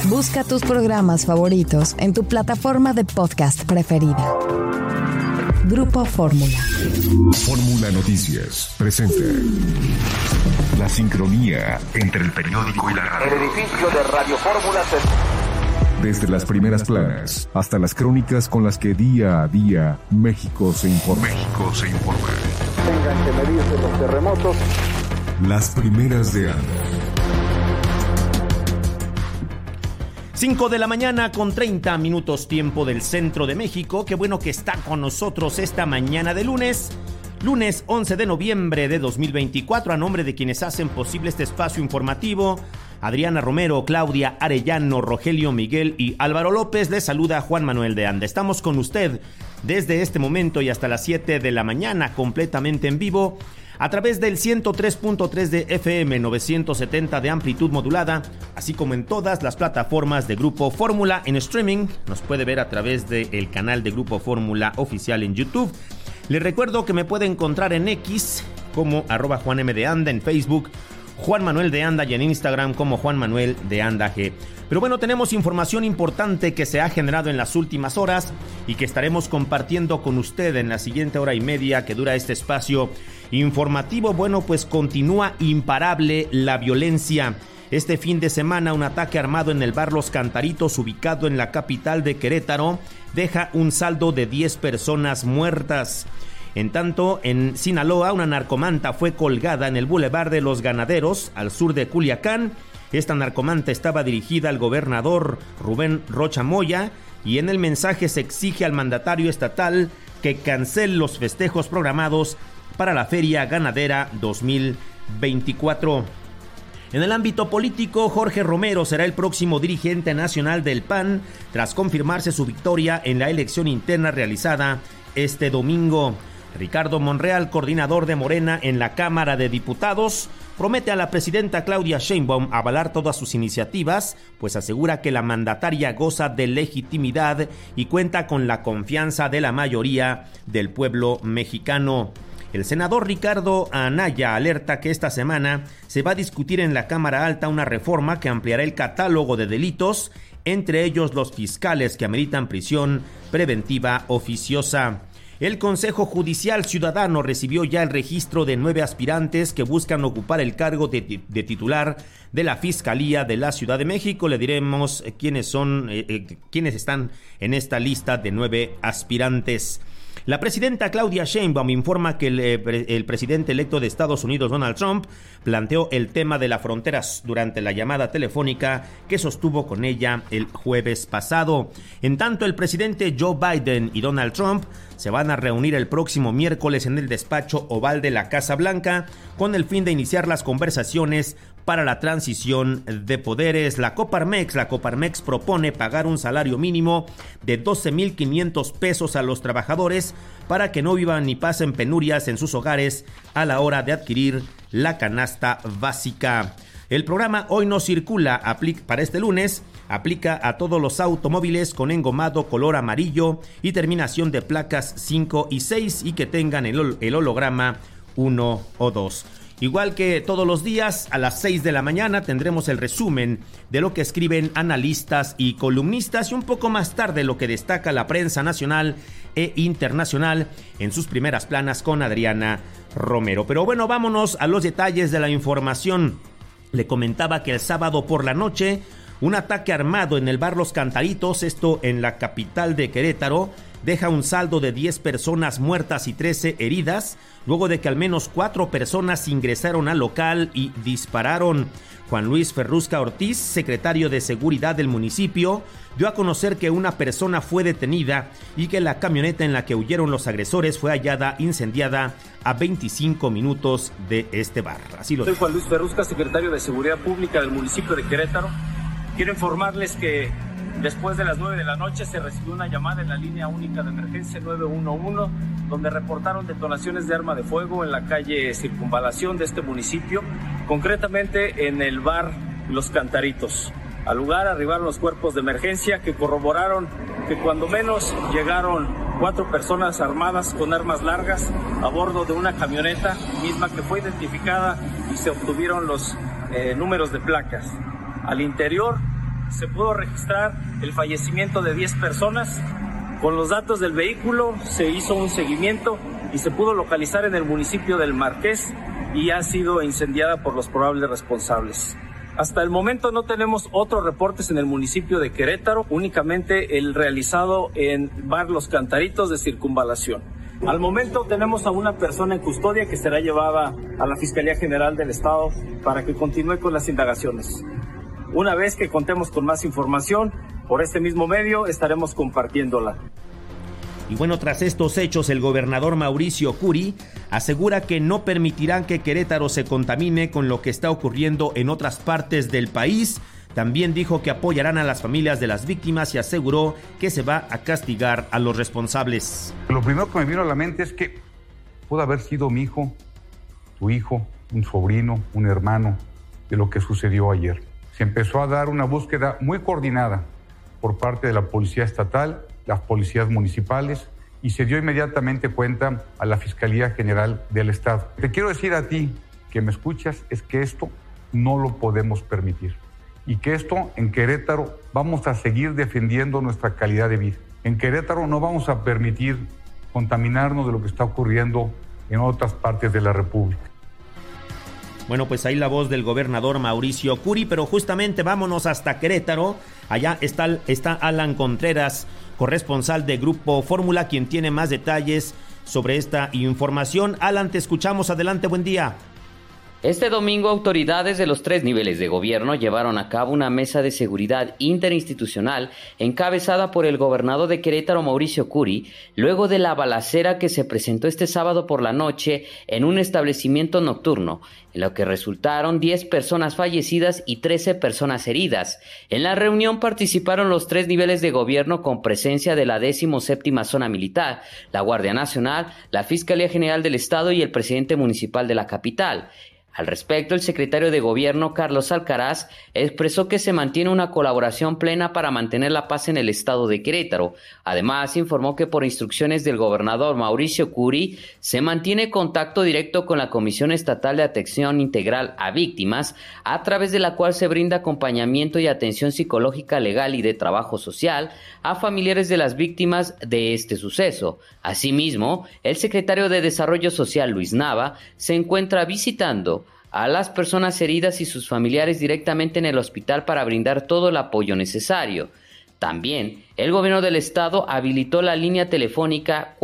Busca tus programas favoritos en tu plataforma de podcast preferida. Grupo Fórmula. Fórmula Noticias presenta la sincronía entre el periódico y la radio. El edificio de Radio Fórmula Desde las primeras planas hasta las crónicas con las que día a día México se informa. Tengan que medirse los terremotos. Las primeras de ANDA. 5 de la mañana con 30 minutos tiempo del centro de México. Qué bueno que está con nosotros esta mañana de lunes 11 de noviembre de 2024. A nombre de quienes hacen posible este espacio informativo, Adriana Romero, Claudia Arellano, Rogelio Miguel y Álvaro López, les saluda Juan Manuel de Anda. Estamos con usted desde este momento y hasta las 7 de la mañana completamente en vivo a través del 103.3 de FM, 970 de amplitud modulada, así como en todas las plataformas de Grupo Fórmula en streaming. Nos puede ver a través del canal de Grupo Fórmula oficial en YouTube. Les recuerdo que me puede encontrar en X como @JuanM_de_Anda, en Facebook Juan Manuel de Anda y en Instagram como Juan Manuel de Anda G. Pero bueno, tenemos información importante que se ha generado en las últimas horas y que estaremos compartiendo con usted en la siguiente hora y media que dura este espacio informativo. Bueno, pues continúa imparable la violencia. Este fin de semana, un ataque armado en el bar Los Cantaritos, ubicado en la capital de Querétaro, deja un saldo de 10 personas muertas. En tanto, en Sinaloa, una narcomanta fue colgada en el Boulevard de los Ganaderos, al sur de Culiacán. Esta narcomanta estaba dirigida al gobernador Rubén Rocha Moya, y en el mensaje se exige al mandatario estatal que cancele los festejos programados para la Feria Ganadera 2024. En el ámbito político, Jorge Romero será el próximo dirigente nacional del PAN, tras confirmarse su victoria en la elección interna realizada este domingo. Ricardo Monreal, coordinador de Morena en la Cámara de Diputados, promete a la presidenta Claudia Sheinbaum avalar todas sus iniciativas, pues asegura que la mandataria goza de legitimidad y cuenta con la confianza de la mayoría del pueblo mexicano. El senador Ricardo Anaya alerta que esta semana se va a discutir en la Cámara Alta una reforma que ampliará el catálogo de delitos, entre ellos los fiscales que ameritan prisión preventiva oficiosa. El Consejo Judicial Ciudadano recibió ya el registro de 9 aspirantes que buscan ocupar el cargo de titular de la Fiscalía de la Ciudad de México. Le diremos quiénes están en esta lista de 9 aspirantes. La presidenta Claudia Sheinbaum informa que el presidente electo de Estados Unidos, Donald Trump, planteó el tema de la frontera durante la llamada telefónica que sostuvo con ella el jueves pasado. En tanto, el presidente Joe Biden y Donald Trump se van a reunir el próximo miércoles en el despacho oval de la Casa Blanca con el fin de iniciar las conversaciones para la transición de poderes. La Coparmex propone pagar un salario mínimo de 12,500 pesos a los trabajadores para que no vivan ni pasen penurias en sus hogares a la hora de adquirir la canasta básica. El programa Hoy No Circula para este lunes aplica a todos los automóviles con engomado color amarillo y terminación de placas 5 y 6 y que tengan el holograma 1 o 2. Igual que todos los días, a las 6 de la mañana tendremos el resumen de lo que escriben analistas y columnistas y un poco más tarde lo que destaca la prensa nacional e internacional en sus primeras planas con Adriana Romero. Pero bueno, vámonos a los detalles de la información. Le comentaba que el sábado por la noche, un ataque armado en el bar Los Cantaritos, esto en la capital de Querétaro, deja un saldo de 10 personas muertas y 13 heridas, luego de que al menos 4 personas ingresaron al local y dispararon. Juan Luis Ferrusca Ortiz, secretario de Seguridad del municipio, dio a conocer que una persona fue detenida y que la camioneta en la que huyeron los agresores fue hallada incendiada a 25 minutos de este bar. Así lo Soy Juan Luis Ferrusca, secretario de Seguridad Pública del municipio de Querétaro. Quiero informarles que después de las 9 de la noche se recibió una llamada en la línea única de emergencia 911, donde reportaron detonaciones de arma de fuego en la calle Circunvalación de este municipio, concretamente en el bar Los Cantaritos. Al lugar arribaron los cuerpos de emergencia que corroboraron que cuando menos llegaron 4 personas armadas con armas largas a bordo de una camioneta misma que fue identificada y se obtuvieron los números de placas. Al interior se pudo registrar el fallecimiento de 10 personas. Con los datos del vehículo se hizo un seguimiento y se pudo localizar en el municipio del Marqués y ha sido incendiada por los probables responsables. Hasta el momento no tenemos otros reportes en el municipio de Querétaro, únicamente el realizado en Bar Los Cantaritos de Circunvalación. Al momento tenemos a una persona en custodia que será llevada a la Fiscalía General del Estado para que continúe con las indagaciones. Una vez que contemos con más información, por este mismo medio estaremos compartiéndola. Y bueno, tras estos hechos, el gobernador Mauricio Curi asegura que no permitirán que Querétaro se contamine con lo que está ocurriendo en otras partes del país. También dijo que apoyarán a las familias de las víctimas y aseguró que se va a castigar a los responsables. Lo primero que me vino a la mente es que pudo haber sido mi hijo, tu hijo, un sobrino, un hermano de lo que sucedió ayer. Se empezó a dar una búsqueda muy coordinada por parte de la Policía Estatal, las policías municipales, y se dio inmediatamente cuenta a la Fiscalía General del Estado. Te quiero decir a ti que me escuchas, es que esto no lo podemos permitir y que esto en Querétaro vamos a seguir defendiendo nuestra calidad de vida. En Querétaro no vamos a permitir contaminarnos de lo que está ocurriendo en otras partes de la República. Bueno, pues ahí la voz del gobernador Mauricio Curi, pero justamente vámonos hasta Querétaro. Allá está Alan Contreras, corresponsal de Grupo Fórmula, quien tiene más detalles sobre esta información. Alan, te escuchamos. Adelante, buen día. Este domingo, autoridades de los 3 niveles de gobierno llevaron a cabo una mesa de seguridad interinstitucional encabezada por el gobernador de Querétaro, Mauricio Curi, luego de la balacera que se presentó este sábado por la noche en un establecimiento nocturno, en lo que resultaron 10 personas fallecidas y 13 personas heridas. En la reunión participaron los 3 niveles de gobierno con presencia de la 17ª Zona Militar, la Guardia Nacional, la Fiscalía General del Estado y el presidente municipal de la capital. Al respecto, el secretario de Gobierno, Carlos Alcaraz, expresó que se mantiene una colaboración plena para mantener la paz en el estado de Querétaro. Además, informó que por instrucciones del gobernador Mauricio Curi, se mantiene contacto directo con la Comisión Estatal de Atención Integral a Víctimas, a través de la cual se brinda acompañamiento y atención psicológica, legal y de trabajo social a familiares de las víctimas de este suceso. Asimismo, el secretario de Desarrollo Social, Luis Nava, se encuentra visitando a las personas heridas y sus familiares directamente en el hospital para brindar todo el apoyo necesario. También, el gobierno del estado habilitó la línea telefónica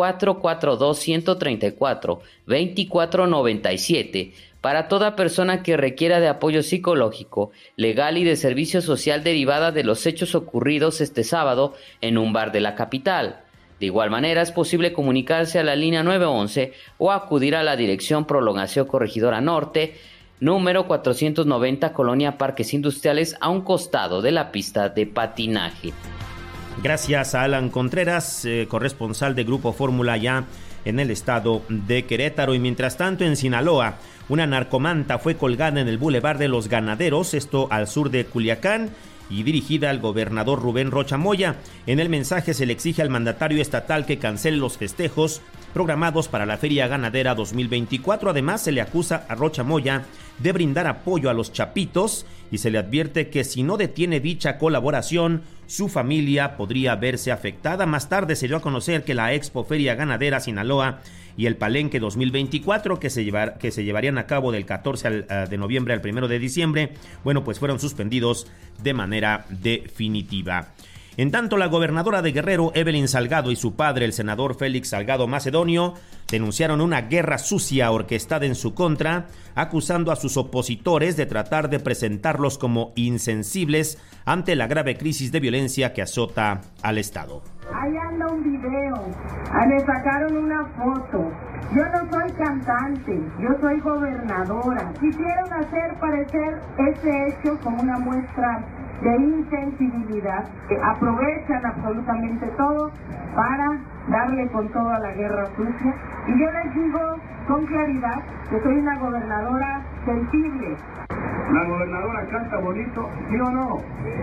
442-134-2497 para toda persona que requiera de apoyo psicológico, legal y de servicio social derivada de los hechos ocurridos este sábado en un bar de la capital. De igual manera, es posible comunicarse a la línea 911 o acudir a la dirección Prolongación Corregidora Norte, número 490, Colonia Parques Industriales, a un costado de la pista de patinaje. Gracias a Alan Contreras, corresponsal de Grupo Fórmula ya en el estado de Querétaro. Y mientras tanto, en Sinaloa, una narcomanta fue colgada en el Boulevard de los Ganaderos, esto al sur de Culiacán, y dirigida al gobernador Rubén Rocha Moya. En el mensaje se le exige al mandatario estatal que cancele los festejos programados para la Feria Ganadera 2024. Además, se le acusa a Rocha Moya de brindar apoyo a los chapitos y se le advierte que si no detiene dicha colaboración, su familia podría verse afectada. Más tarde se dio a conocer que la Expo Feria Ganadera Sinaloa y el Palenque 2024 que se llevarían a cabo del 14 de noviembre al 1 de diciembre, bueno, pues fueron suspendidos de manera definitiva. En tanto, la gobernadora de Guerrero, Evelyn Salgado, y su padre, el senador Félix Salgado Macedonio, denunciaron una guerra sucia orquestada en su contra, acusando a sus opositores de tratar de presentarlos como insensibles ante la grave crisis de violencia que azota al Estado. Ahí anda un video, me sacaron una foto. Yo no soy cantante, yo soy gobernadora. Quisieron hacer parecer ese hecho como una muestra de insensibilidad, que aprovechan absolutamente todo para darle con todo a la guerra sucia. Y yo les digo con claridad que soy una gobernadora sensible. ¿La gobernadora canta bonito, sí o no?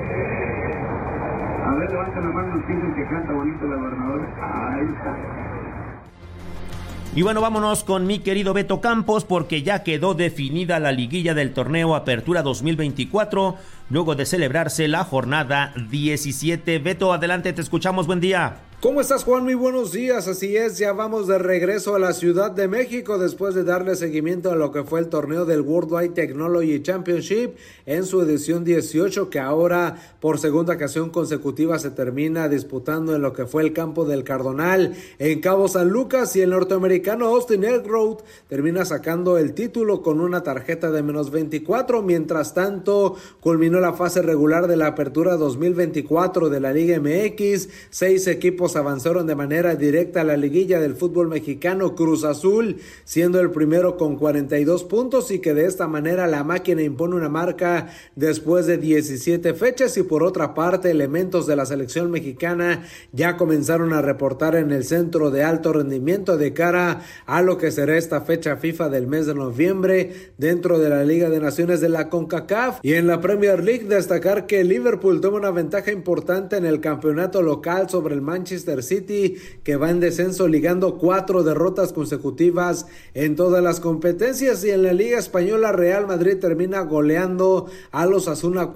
A ver, levanten la mano los que dicen que canta bonito la gobernadora. Ahí está. Y bueno, vámonos con mi querido Beto Campos, porque ya quedó definida la liguilla del torneo Apertura 2024, luego de celebrarse la jornada 17. Beto, adelante, te escuchamos, buen día. ¿Cómo estás, Juan? Muy buenos días. Así es, ya vamos de regreso a la Ciudad de México después de darle seguimiento a lo que fue el torneo del Worldwide Technology Championship en su edición 18, que ahora por segunda ocasión consecutiva se termina disputando en lo que fue el campo del Cardonal en Cabo San Lucas, y el norteamericano Austin Eckroat termina sacando el título con una tarjeta de -24. Mientras tanto, culminó la fase regular de la Apertura 2024 de la Liga MX. 6 equipos avanzaron de manera directa a la liguilla del fútbol mexicano. Cruz Azul siendo el primero con 42 puntos, y que de esta manera la máquina impone una marca después de 17 fechas. Y por otra parte, elementos de la selección mexicana ya comenzaron a reportar en el centro de alto rendimiento de cara a lo que será esta fecha FIFA del mes de noviembre dentro de la Liga de Naciones de la CONCACAF. Y en la Premier League, destacar que Liverpool toma una ventaja importante en el campeonato local sobre el Manchester City, que va en descenso ligando 4 derrotas consecutivas en todas las competencias. Y en la Liga Española, Real Madrid termina goleando a los Osasuna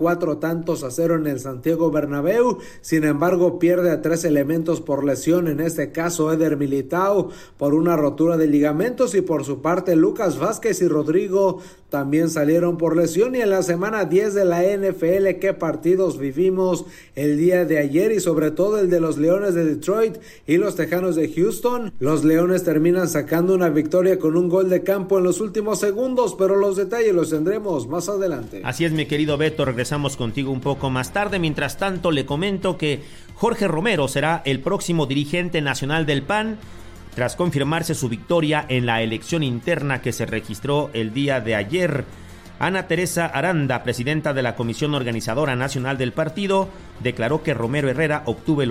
4-0 en el Santiago Bernabéu. Sin embargo, pierde a 3 elementos por lesión, en este caso Eder Militao por una rotura de ligamentos, y por su parte Lucas Vázquez y Rodrigo también salieron por lesión. Y en la semana 10 de la NFL, qué partidos vivimos el día de ayer, y sobre todo el de los Leones de Detroit y los Tejanos de Houston. Los Leones terminan sacando una victoria con un gol de campo en los últimos segundos, pero los detalles los tendremos más adelante. Así es, mi querido Beto, regresamos contigo un poco más tarde. Mientras tanto, le comento que Jorge Romero será el próximo dirigente nacional del PAN, tras confirmarse su victoria en la elección interna que se registró el día de ayer. Ana Teresa Aranda, presidenta de la Comisión Organizadora Nacional del partido, declaró que Romero Herrera obtuvo el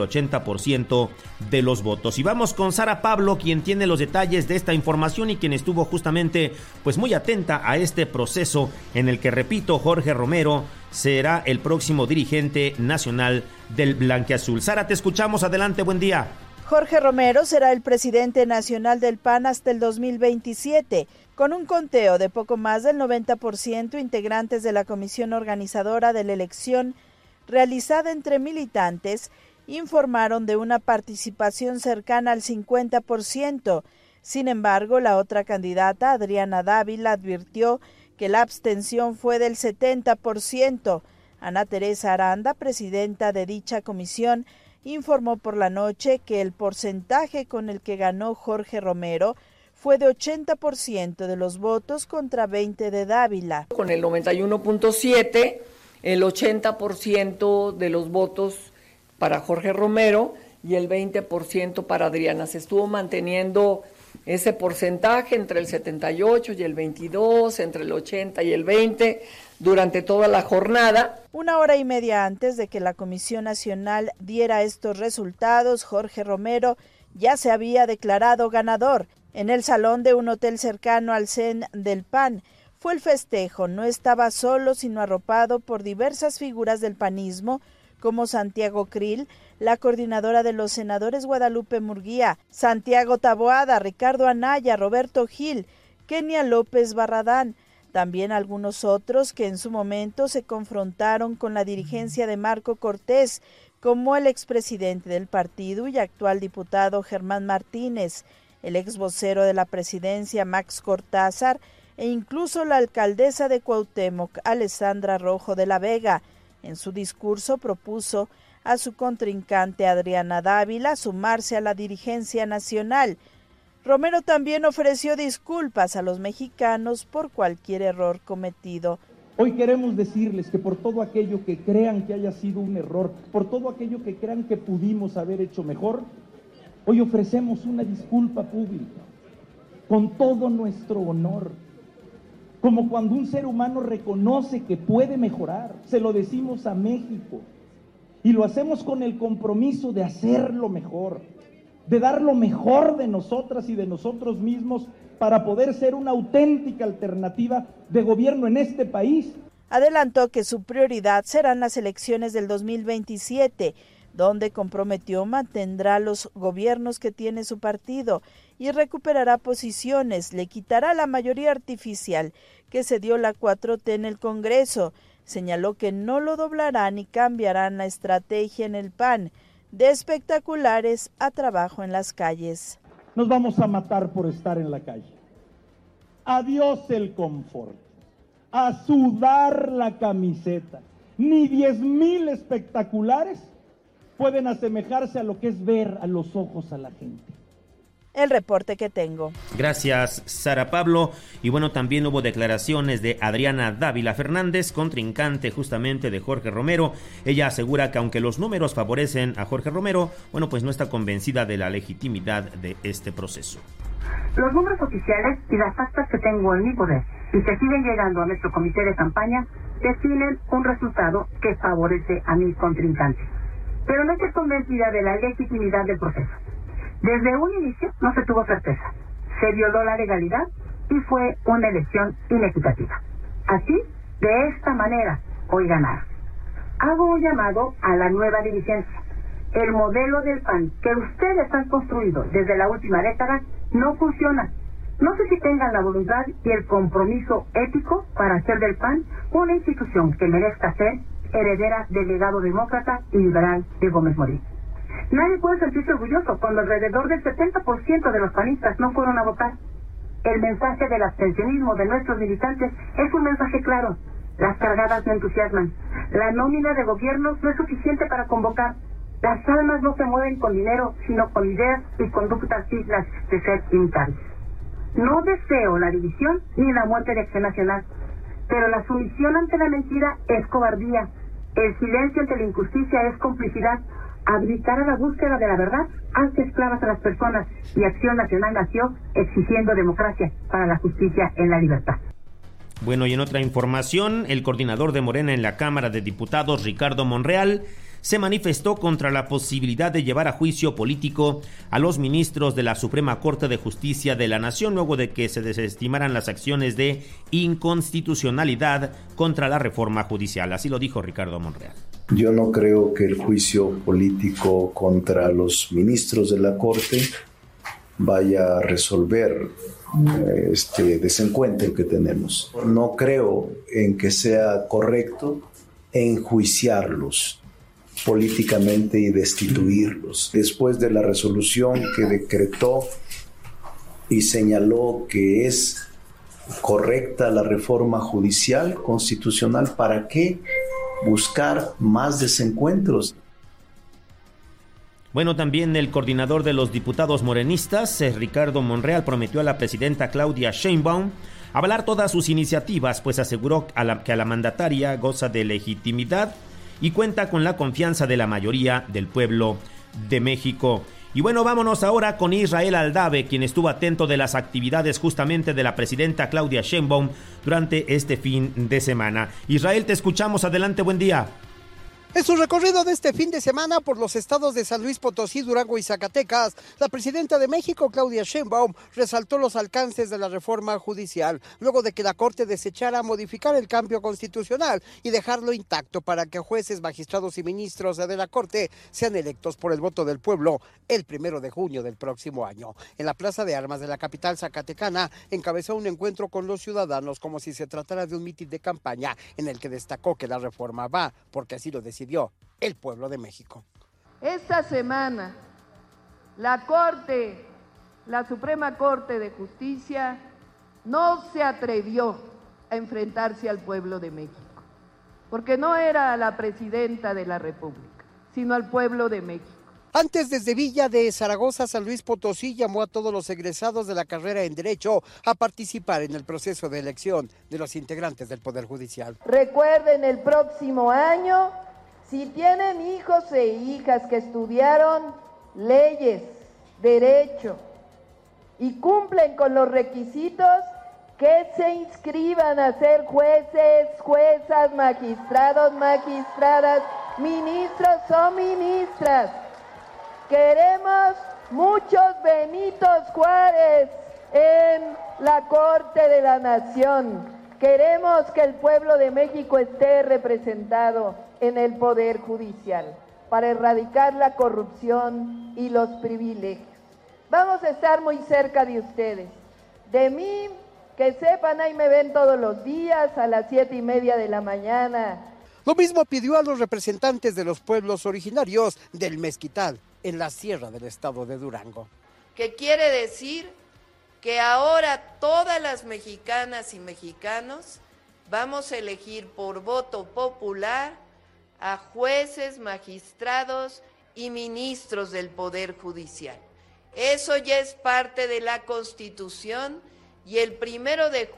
80% de los votos. Y vamos con Sara Pablo, quien tiene los detalles de esta información y quien estuvo justamente pues muy atenta a este proceso en el que, repito, Jorge Romero será el próximo dirigente nacional del blanquiazul. Sara, te escuchamos, adelante, buen día. Jorge Romero será el presidente nacional del PAN hasta el 2027, con un conteo de poco más del 90%. Integrantes de la comisión organizadora de la elección realizada entre militantes informaron de una participación cercana al 50%. Sin embargo, la otra candidata, Adriana Dávila, advirtió que la abstención fue del 70%. Ana Teresa Aranda, presidenta de dicha comisión, informó por la noche que el porcentaje con el que ganó Jorge Romero fue de 80% de los votos contra 20% de Dávila. Con el 91.7%, el 80% de los votos para Jorge Romero y el 20% para Adriana. Se estuvo manteniendo ese porcentaje entre el 78 y el 22, entre el 80 y el 20 durante toda la jornada. Una hora y media antes de que la Comisión Nacional diera estos resultados, Jorge Romero ya se había declarado ganador. En el salón de un hotel cercano al CEN del PAN fue el festejo. No estaba solo, sino arropado por diversas figuras del panismo, como Santiago Krill, la coordinadora de los senadores Guadalupe Murguía, Santiago Taboada, Ricardo Anaya, Roberto Gil, Kenia López Barradán, también algunos otros que en su momento se confrontaron con la dirigencia de Marco Cortés, como el expresidente del partido y actual diputado Germán Martínez, el ex vocero de la presidencia Max Cortázar, e incluso la alcaldesa de Cuauhtémoc, Alessandra Rojo de la Vega. En su discurso propuso a su contrincante Adriana Dávila sumarse a la dirigencia nacional. Romero también ofreció disculpas a los mexicanos por cualquier error cometido. Hoy queremos decirles que por todo aquello que crean que haya sido un error, por todo aquello que crean que pudimos haber hecho mejor, hoy ofrecemos una disculpa pública, con todo nuestro honor. Como cuando un ser humano reconoce que puede mejorar, se lo decimos a México. Y lo hacemos con el compromiso de hacerlo mejor, de dar lo mejor de nosotras y de nosotros mismos para poder ser una auténtica alternativa de gobierno en este país. Adelantó que su prioridad serán las elecciones del 2027, donde comprometió mantendrá los gobiernos que tiene su partido y recuperará posiciones, le quitará la mayoría artificial que se dio la 4T en el Congreso. Señaló que no lo doblarán ni cambiarán la estrategia en el PAN, de espectaculares a trabajo en las calles. Nos vamos a matar por estar en la calle. Adiós el confort, a sudar la camiseta. Ni 10,000 espectaculares pueden asemejarse a lo que es ver a los ojos a la gente. El reporte que tengo. Gracias, Sara Pablo. Y bueno, también hubo declaraciones de Adriana Dávila Fernández, contrincante justamente de Jorge Romero. Ella asegura que aunque los números favorecen a Jorge Romero, bueno, pues no está convencida de la legitimidad de este proceso. Los números oficiales y las actas que tengo en mi poder y que siguen llegando a nuestro comité de campaña definen un resultado que favorece a mis contrincantes. Pero no estoy convencida de la legitimidad del proceso. Desde un inicio no se tuvo certeza, se violó la legalidad y fue una elección inequitativa. Así, de esta manera, hoy ganaron. Hago un llamado a la nueva dirigencia. El modelo del PAN que ustedes han construido desde la última década no funciona. No sé si tengan la voluntad y el compromiso ético para hacer del PAN una institución que merezca ser heredera del legado demócrata y liberal de Gómez Morín. Nadie puede sentirse orgulloso cuando alrededor del 70% de los panistas no fueron a votar. El mensaje del abstencionismo de nuestros militantes es un mensaje claro. Las cargadas no entusiasman. La nómina de gobiernos no es suficiente para convocar. Las almas no se mueven con dinero, sino con ideas y conductas dignas de ser imitables. No deseo la división ni la muerte de Acción Nacional, pero la sumisión ante la mentira es cobardía. El silencio ante la injusticia es complicidad. Abdicar a la búsqueda de la verdad hace esclavas a las personas y Acción Nacional nació exigiendo democracia para la justicia en la libertad. Bueno, y en otra información, el coordinador de Morena en la Cámara de Diputados, Ricardo Monreal, se manifestó contra la posibilidad de llevar a juicio político a los ministros de la Suprema Corte de Justicia de la Nación luego de que se desestimaran las acciones de inconstitucionalidad contra la reforma judicial. Así lo dijo Ricardo Monreal. Yo no creo que el juicio político contra los ministros de la Corte vaya a resolver este desencuentro que tenemos. No creo en que sea correcto enjuiciarlos políticamente y destituirlos. Después de la resolución que decretó y señaló que es correcta la reforma judicial constitucional, ¿para qué buscar más desencuentros? Bueno, también el coordinador de los diputados morenistas, Ricardo Monreal, prometió a la presidenta Claudia Sheinbaum avalar todas sus iniciativas, pues aseguró que a la mandataria goza de legitimidad y cuenta con la confianza de la mayoría del pueblo de México. Y bueno, vámonos ahora con Israel Aldave, quien estuvo atento de las actividades justamente de la presidenta Claudia Sheinbaum durante este fin de semana. Israel, te escuchamos, adelante, buen día. En su recorrido de este fin de semana por los estados de San Luis Potosí, Durango y Zacatecas, la presidenta de México, Claudia Sheinbaum, resaltó los alcances de la reforma judicial, luego de que la Corte desechara modificar el cambio constitucional y dejarlo intacto para que jueces, magistrados y ministros de la Corte sean electos por el voto del pueblo el 1 de junio del próximo año. En la Plaza de Armas de la capital zacatecana, encabezó un encuentro con los ciudadanos como si se tratara de un mitin de campaña, en el que destacó que la reforma va, porque así lo decidió el pueblo de México. Esta semana, la Suprema Corte de Justicia no se atrevió a enfrentarse al pueblo de México, porque no era a la presidenta de la República, sino al pueblo de México. Antes, desde Villa de Zaragoza, San Luis Potosí, llamó a todos los egresados de la carrera en Derecho a participar en el proceso de elección de los integrantes del Poder Judicial. Recuerden, el próximo año, si tienen hijos e hijas que estudiaron leyes, derecho y cumplen con los requisitos, que se inscriban a ser jueces, juezas, magistrados, magistradas, ministros o ministras. Queremos muchos Benitos Juárez en la Corte de la Nación. Queremos que el pueblo de México esté representado en el Poder Judicial. para erradicar la corrupción y los privilegios. Vamos a estar muy cerca de ustedes. De mí, que sepan, ahí me ven todos los días a las 7:30 de la mañana. Lo mismo pidió a los representantes de los pueblos originarios del Mezquital, en la sierra del estado de Durango. Que quiere decir que ahora todas las mexicanas y mexicanos vamos a elegir por voto popular a jueces, magistrados y ministros del Poder Judicial. Eso ya es parte de la Constitución y el 1 de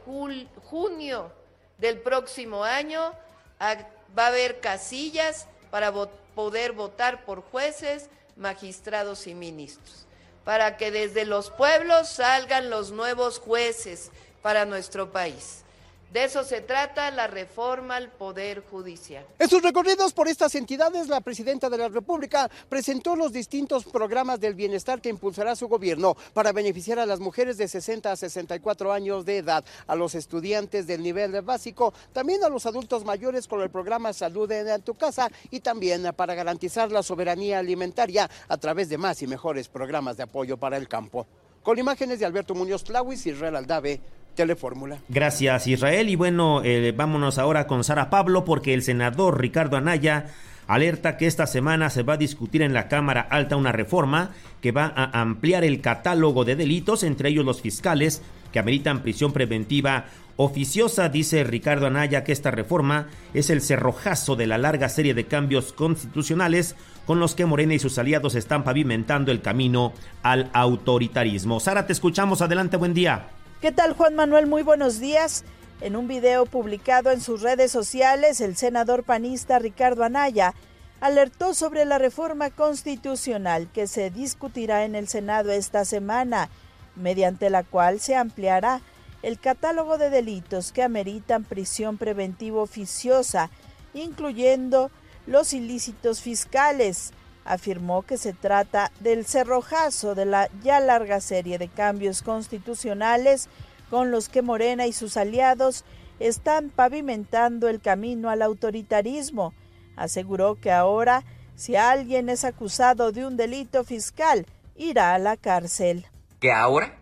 junio del próximo año va a haber casillas para poder votar por jueces, magistrados y ministros, para que desde los pueblos salgan los nuevos jueces para nuestro país. De eso se trata la reforma al Poder Judicial. En sus recorridos por estas entidades, la presidenta de la República presentó los distintos programas del bienestar que impulsará su gobierno para beneficiar a las mujeres de 60 a 64 años de edad, a los estudiantes del nivel básico, también a los adultos mayores con el programa Salud en tu Casa y también para garantizar la soberanía alimentaria a través de más y mejores programas de apoyo para el campo. Con imágenes de Alberto Muñoz Tláhuiz y Israel Aldave, Telefórmula. Gracias, Israel. Y bueno, vámonos ahora con Sara Pablo, porque el senador Ricardo Anaya alerta que esta semana se va a discutir en la Cámara Alta una reforma que va a ampliar el catálogo de delitos, entre ellos los fiscales, que ameritan prisión preventiva oficiosa. Dice Ricardo Anaya que esta reforma es el cerrojazo de la larga serie de cambios constitucionales con los que Morena y sus aliados están pavimentando el camino al autoritarismo. Sara, te escuchamos. Adelante, buen día. ¿Qué tal, Juan Manuel? Muy buenos días. En un video publicado en sus redes sociales, el senador panista Ricardo Anaya alertó sobre la reforma constitucional que se discutirá en el Senado esta semana, mediante la cual se ampliará el catálogo de delitos que ameritan prisión preventiva oficiosa, incluyendo los ilícitos fiscales. Afirmó que se trata del cerrojazo de la ya larga serie de cambios constitucionales con los que Morena y sus aliados están pavimentando el camino al autoritarismo. Aseguró que ahora, si alguien es acusado de un delito fiscal, irá a la cárcel. Que ahora,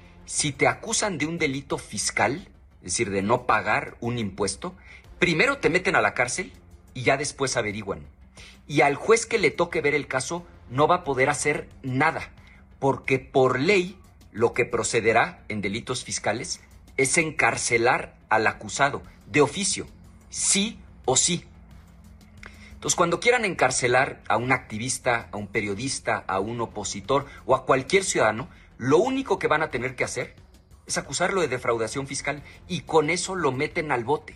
si te acusan de un delito fiscal, es decir, de no pagar un impuesto, primero te meten a la cárcel y ya después averiguan. Y al juez que le toque ver el caso no va a poder hacer nada, porque por ley lo que procederá en delitos fiscales es encarcelar al acusado de oficio, sí o sí. Entonces, cuando quieran encarcelar a un activista, a un periodista, a un opositor o a cualquier ciudadano, lo único que van a tener que hacer es acusarlo de defraudación fiscal y con eso lo meten al bote.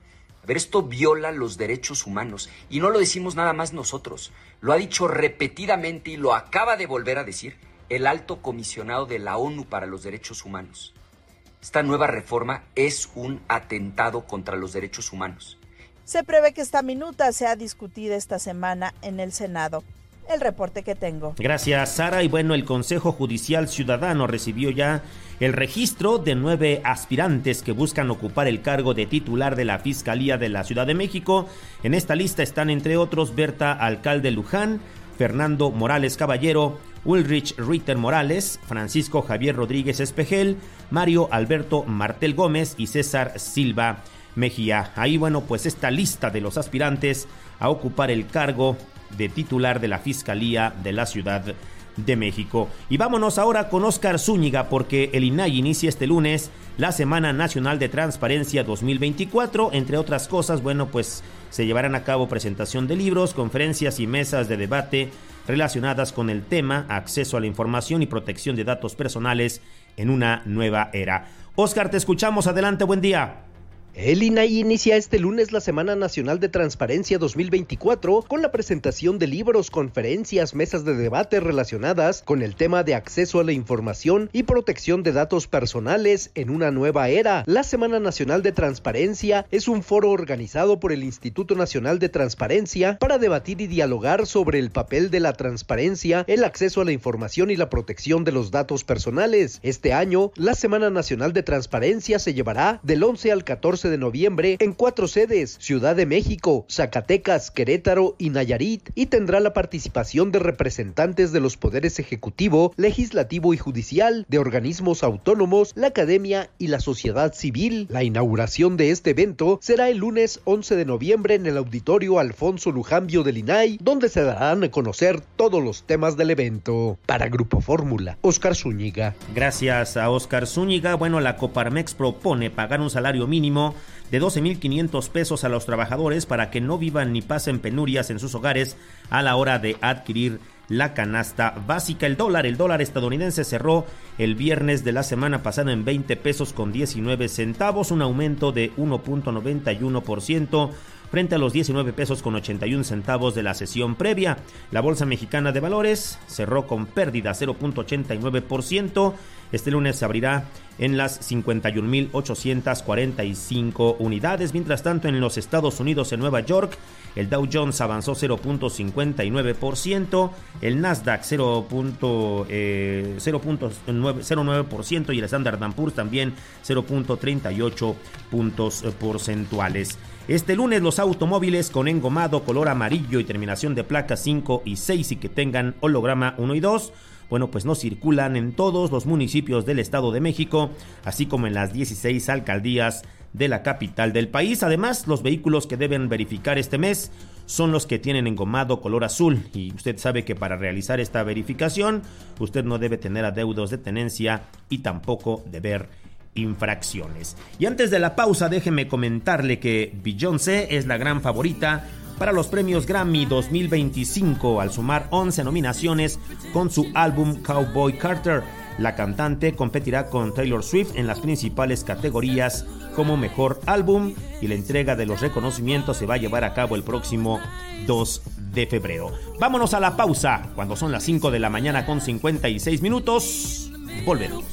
A ver, esto viola los derechos humanos y no lo decimos nada más nosotros. Lo ha dicho repetidamente y lo acaba de volver a decir el alto comisionado de la ONU para los Derechos Humanos. Esta nueva reforma es un atentado contra los derechos humanos. Se prevé que esta minuta sea discutida esta semana en el Senado. El reporte que tengo. Gracias, Sara. Y bueno, el Consejo Judicial Ciudadano recibió ya el registro de 9 aspirantes que buscan ocupar el cargo de titular de la Fiscalía de la Ciudad de México. En esta lista están, entre otros, Berta Alcalde Luján, Fernando Morales Caballero, Ulrich Ritter Morales, Francisco Javier Rodríguez Espejel, Mario Alberto Martel Gómez y César Silva Mejía. Ahí, bueno, pues esta lista de los aspirantes a ocupar el cargo de titular de la Fiscalía de la Ciudad de México. Y vámonos ahora con Óscar Zúñiga, porque el INAI inicia este lunes la Semana Nacional de Transparencia 2024. Entre otras cosas, bueno, pues se llevarán a cabo presentación de libros, conferencias y mesas de debate relacionadas con el tema acceso a la información y protección de datos personales en una nueva era. Óscar, te escuchamos. Adelante, buen día. El INAI inicia este lunes la Semana Nacional de Transparencia 2024 con la presentación de libros, conferencias, mesas de debate relacionadas con el tema de acceso a la información y protección de datos personales en una nueva era. La Semana Nacional de Transparencia es un foro organizado por el Instituto Nacional de Transparencia para debatir y dialogar sobre el papel de la transparencia, el acceso a la información y la protección de los datos personales. Este año, la Semana Nacional de Transparencia se llevará del 11 al 14 12 de noviembre en 4 sedes: Ciudad de México, Zacatecas, Querétaro y Nayarit, y tendrá la participación de representantes de los poderes ejecutivo, legislativo y judicial, de organismos autónomos, la academia y la sociedad civil. La inauguración de este evento será el lunes 11 de noviembre en el Auditorio Alfonso Lujambio del INAI, donde se darán a conocer todos los temas del evento. Para Grupo Fórmula, Óscar Zúñiga. Gracias a Óscar Zúñiga. Bueno, la Coparmex propone pagar un salario mínimo de 12,500 pesos a los trabajadores para que no vivan ni pasen penurias en sus hogares a la hora de adquirir la canasta básica. El dólar estadounidense cerró el viernes de la semana pasada en 20 pesos con 19 centavos, un aumento de 1.91% frente a los 19 pesos con 81 centavos de la sesión previa. La Bolsa Mexicana de Valores cerró con pérdida 0.89%. Este lunes se abrirá en las 51,845 unidades. Mientras tanto, en los Estados Unidos, en Nueva York, el Dow Jones avanzó 0.59%, el Nasdaq 0.09% y el Standard & Poor's también 0.38 puntos porcentuales. Este lunes los automóviles con engomado color amarillo y terminación de placas 5 y 6 y que tengan holograma 1 y 2, bueno, pues no circulan en todos los municipios del Estado de México, así como en las 16 alcaldías de la capital del país. Además, los vehículos que deben verificar este mes son los que tienen engomado color azul, y usted sabe que para realizar esta verificación usted no debe tener adeudos de tenencia y tampoco deber infracciones. Y antes de la pausa, déjeme comentarle que Beyoncé es la gran favorita para los premios Grammy 2025 al sumar 11 nominaciones con su álbum Cowboy Carter. La cantante competirá con Taylor Swift en las principales categorías como mejor álbum, y la entrega de los reconocimientos se va a llevar a cabo el próximo 2 de febrero. Vámonos a la pausa cuando son las 5 de la mañana con 56 minutos. Volvemos.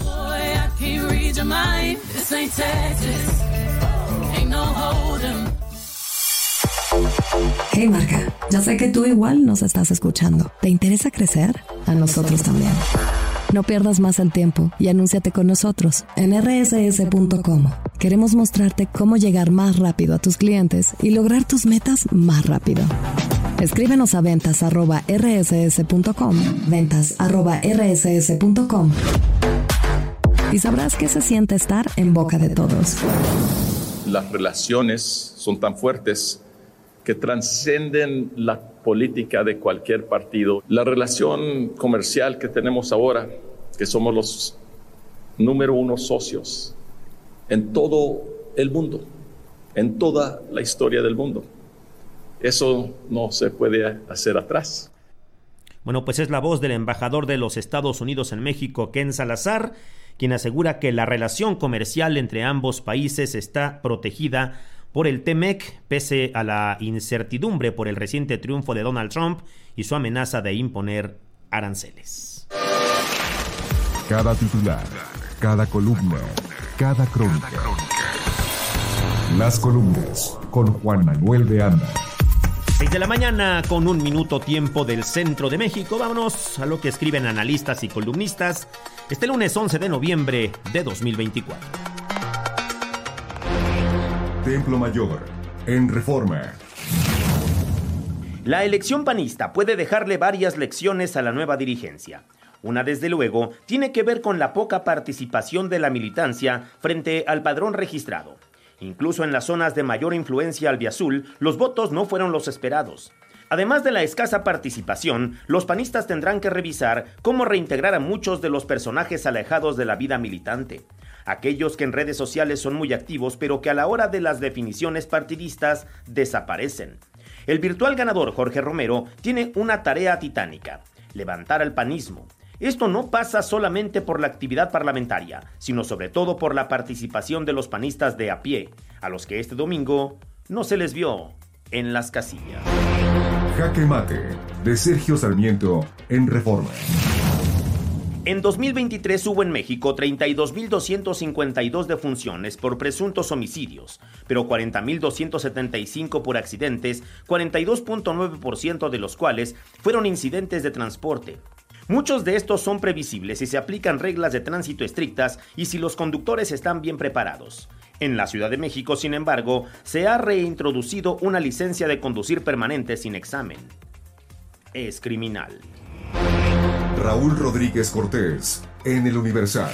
Hey Marca, ya sé que tú igual nos estás escuchando. ¿Te interesa crecer? A nosotros también. No pierdas más el tiempo y anúnciate con nosotros en rss.com. Queremos mostrarte cómo llegar más rápido a tus clientes y lograr tus metas más rápido. Escríbenos a ventas@rss.com, ventas@rss.com, y sabrás qué se siente estar en boca de todos. Las relaciones son tan fuertes que trascienden la política de cualquier partido. La relación comercial que tenemos ahora, que somos los número 1 socios en todo el mundo, en toda la historia del mundo, eso no se puede hacer atrás. Bueno, pues es la voz del embajador de los Estados Unidos en México, Ken Salazar, quien asegura que la relación comercial entre ambos países está protegida por el TEMEC, pese a la incertidumbre por el reciente triunfo de Donald Trump y su amenaza de imponer aranceles. Cada titular, cada columna, cada crónica. Las columnas con Juan Manuel de Anda. 6 de la mañana con 1 minuto tiempo del centro de México. Vámonos a lo que escriben analistas y columnistas este lunes 11 de noviembre de 2024. Templo Mayor, en Reforma. La elección panista puede dejarle varias lecciones a la nueva dirigencia. Una, desde luego, tiene que ver con la poca participación de la militancia frente al padrón registrado. Incluso en las zonas de mayor influencia albiazul, los votos no fueron los esperados. Además de la escasa participación, los panistas tendrán que revisar cómo reintegrar a muchos de los personajes alejados de la vida militante. Aquellos que en redes sociales son muy activos, pero que a la hora de las definiciones partidistas desaparecen. El virtual ganador Jorge Romero tiene una tarea titánica: levantar al panismo. Esto no pasa solamente por la actividad parlamentaria, sino sobre todo por la participación de los panistas de a pie, a los que este domingo no se les vio en las casillas. Jaque Mate, de Sergio Sarmiento, en Reforma. En 2023 hubo en México 32,252 defunciones por presuntos homicidios, pero 40,275 por accidentes, 42.9% de los cuales fueron incidentes de transporte. Muchos de estos son previsibles si se aplican reglas de tránsito estrictas y si los conductores están bien preparados. En la Ciudad de México, sin embargo, se ha reintroducido una licencia de conducir permanente sin examen. Es criminal. Raúl Rodríguez Cortés, en El Universal.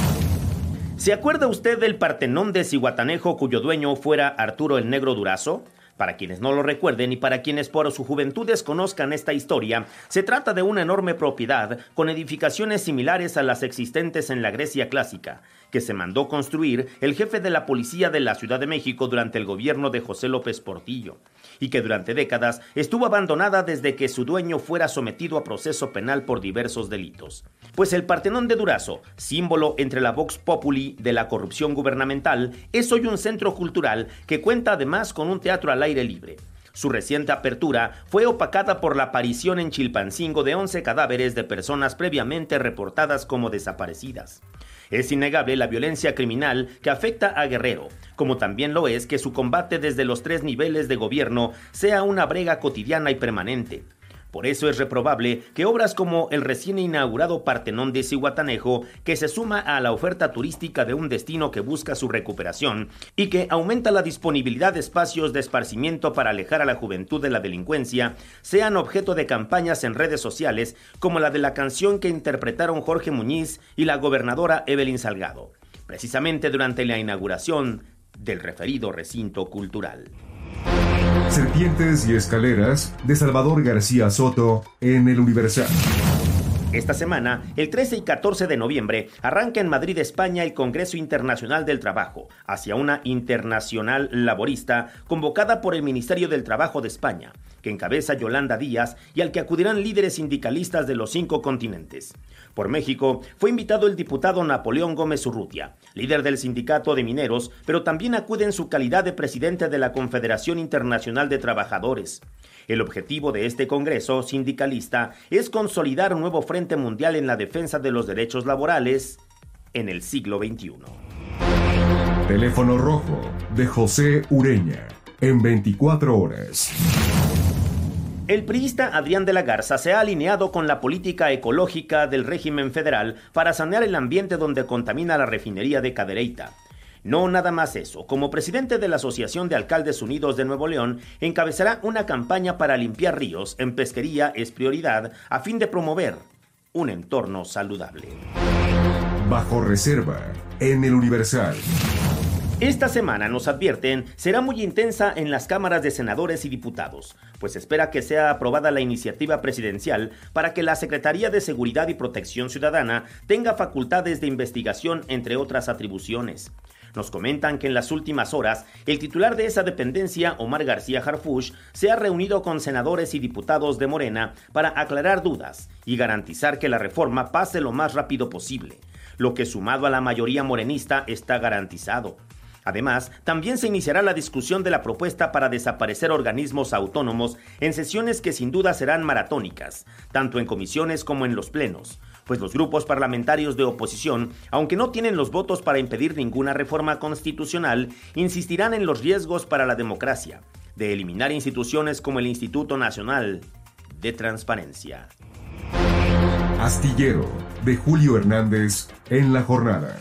¿Se acuerda usted del Partenón de Zihuatanejo cuyo dueño fuera Arturo el Negro Durazo? Para quienes no lo recuerden y para quienes por su juventud desconozcan esta historia, se trata de una enorme propiedad con edificaciones similares a las existentes en la Grecia clásica, que se mandó construir el jefe de la policía de la Ciudad de México durante el gobierno de José López Portillo, y que durante décadas estuvo abandonada desde que su dueño fuera sometido a proceso penal por diversos delitos. Pues el Partenón de Durazo, símbolo entre la Vox Populi de la corrupción gubernamental, es hoy un centro cultural que cuenta además con un teatro al aire libre. Su reciente apertura fue opacada por la aparición en Chilpancingo de 11 cadáveres de personas previamente reportadas como desaparecidas. Es innegable la violencia criminal que afecta a Guerrero, como también lo es que su combate desde los 3 niveles de gobierno sea una brega cotidiana y permanente. Por eso es reprobable que obras como el recién inaugurado Partenón de Zihuatanejo, que se suma a la oferta turística de un destino que busca su recuperación y que aumenta la disponibilidad de espacios de esparcimiento para alejar a la juventud de la delincuencia, sean objeto de campañas en redes sociales como la de la canción que interpretaron Jorge Muñiz y la gobernadora Evelyn Salgado, precisamente durante la inauguración del referido recinto cultural. Serpientes y escaleras, de Salvador García Soto, en El Universal. Esta semana, el 13 y 14 de noviembre, arranca en Madrid, España, el Congreso Internacional del Trabajo, hacia una internacional laborista convocada por el Ministerio del Trabajo de España, que encabeza Yolanda Díaz y al que acudirán líderes sindicalistas de los 5 continentes. Por México, fue invitado el diputado Napoleón Gómez Urrutia, líder del Sindicato de Mineros, pero también acude en su calidad de presidente de la Confederación Internacional de Trabajadores. El objetivo de este congreso sindicalista es consolidar un nuevo frente mundial en la defensa de los derechos laborales en el siglo XXI. Teléfono rojo de José Ureña, en 24 horas. El priista Adrián de la Garza se ha alineado con la política ecológica del régimen federal para sanear el ambiente donde contamina la refinería de Cadereyta. No nada más eso, como presidente de la Asociación de Alcaldes Unidos de Nuevo León, encabezará una campaña para limpiar ríos en pesquería es prioridad a fin de promover un entorno saludable. Bajo reserva, en El Universal. Esta semana, nos advierten, será muy intensa en las cámaras de senadores y diputados, pues espera que sea aprobada la iniciativa presidencial para que la Secretaría de Seguridad y Protección Ciudadana tenga facultades de investigación, entre otras atribuciones. Nos comentan que en las últimas horas, el titular de esa dependencia, Omar García Harfuch, se ha reunido con senadores y diputados de Morena para aclarar dudas y garantizar que la reforma pase lo más rápido posible, lo que sumado a la mayoría morenista está garantizado. Además, también se iniciará la discusión de la propuesta para desaparecer organismos autónomos en sesiones que sin duda serán maratónicas, tanto en comisiones como en los plenos, pues los grupos parlamentarios de oposición, aunque no tienen los votos para impedir ninguna reforma constitucional, insistirán en los riesgos para la democracia, de eliminar instituciones como el Instituto Nacional de Transparencia. Astillero, de Julio Hernández, en La Jornada.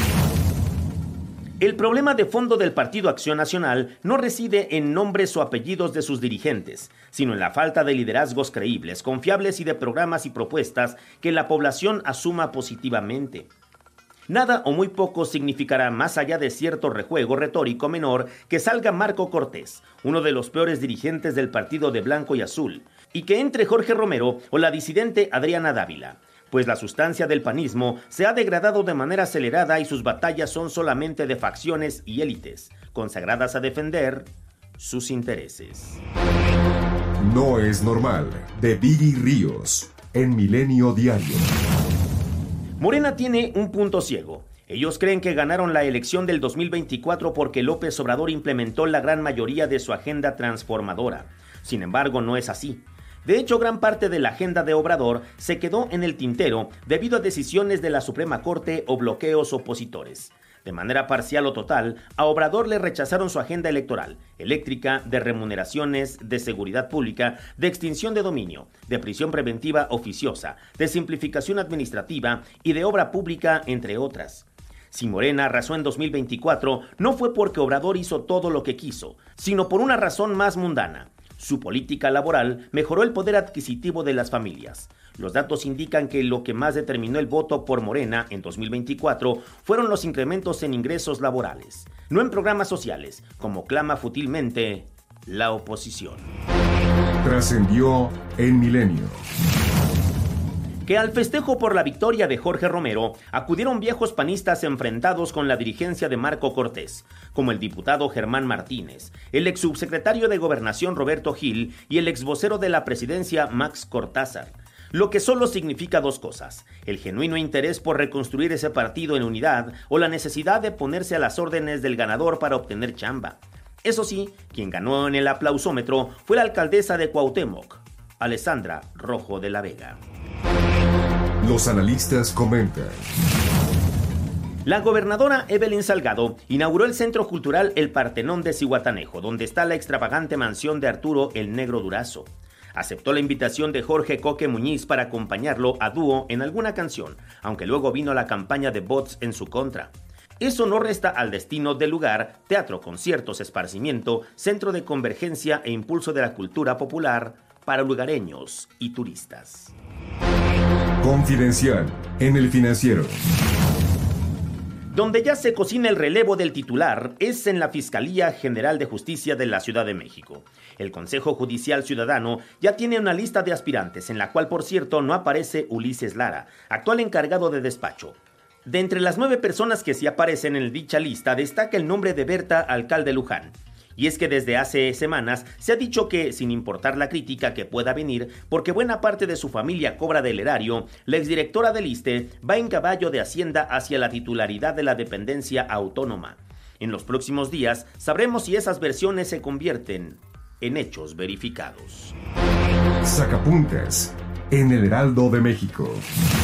El problema de fondo del Partido Acción Nacional no reside en nombres o apellidos de sus dirigentes, sino en la falta de liderazgos creíbles, confiables y de programas y propuestas que la población asuma positivamente. Nada o muy poco significará, más allá de cierto rejuego retórico menor, que salga Marco Cortés, uno de los peores dirigentes del partido de blanco y azul, y que entre Jorge Romero o la disidente Adriana Dávila, pues la sustancia del panismo se ha degradado de manera acelerada y sus batallas son solamente de facciones y élites, consagradas a defender sus intereses. No es normal, de Viri Ríos, en Milenio Diario. Morena tiene un punto ciego. Ellos creen que ganaron la elección del 2024 porque López Obrador implementó la gran mayoría de su agenda transformadora. Sin embargo, no es así. De hecho, gran parte de la agenda de Obrador se quedó en el tintero debido a decisiones de la Suprema Corte o bloqueos opositores. De manera parcial o total, a Obrador le rechazaron su agenda electoral, eléctrica, de remuneraciones, de seguridad pública, de extinción de dominio, de prisión preventiva oficiosa, de simplificación administrativa y de obra pública, entre otras. Si Morena arrasó en 2024, no fue porque Obrador hizo todo lo que quiso, sino por una razón más mundana. Su política laboral mejoró el poder adquisitivo de las familias. Los datos indican que lo que más determinó el voto por Morena en 2024 fueron los incrementos en ingresos laborales, no en programas sociales, como clama futilmente la oposición. Trascendió en Milenio. Que al festejo por la victoria de Jorge Romero acudieron viejos panistas enfrentados con la dirigencia de Marco Cortés, como el diputado Germán Martínez, el ex subsecretario de Gobernación Roberto Gil y el ex vocero de la presidencia Max Cortázar. Lo que solo significa dos cosas: el genuino interés por reconstruir ese partido en unidad o la necesidad de ponerse a las órdenes del ganador para obtener chamba. Eso sí, quien ganó en el aplausómetro fue la alcaldesa de Cuauhtémoc, Alessandra Rojo de la Vega. Los analistas comentan. La gobernadora Evelyn Salgado inauguró el Centro Cultural El Partenón de Zihuatanejo, donde está la extravagante mansión de Arturo el Negro Durazo. Aceptó la invitación de Jorge Coque Muñiz para acompañarlo a dúo en alguna canción, aunque luego vino la campaña de bots en su contra. Eso no resta al destino del lugar: teatro, conciertos, esparcimiento, centro de convergencia e impulso de la cultura popular para lugareños y turistas. Confidencial en El Financiero. Donde ya se cocina el relevo del titular es en la Fiscalía General de Justicia de la Ciudad de México. El Consejo Judicial Ciudadano ya tiene una lista de aspirantes, en la cual, por cierto, no aparece Ulises Lara, actual encargado de despacho. De entre las 9 personas que sí aparecen en dicha lista, destaca el nombre de Berta Alcalde Luján. Y es que desde hace semanas se ha dicho que, sin importar la crítica que pueda venir, porque buena parte de su familia cobra del erario, la exdirectora del ISSSTE va en caballo de Hacienda hacia la titularidad de la dependencia autónoma. En los próximos días sabremos si esas versiones se convierten en hechos verificados. Sacapuntas en El Heraldo de México.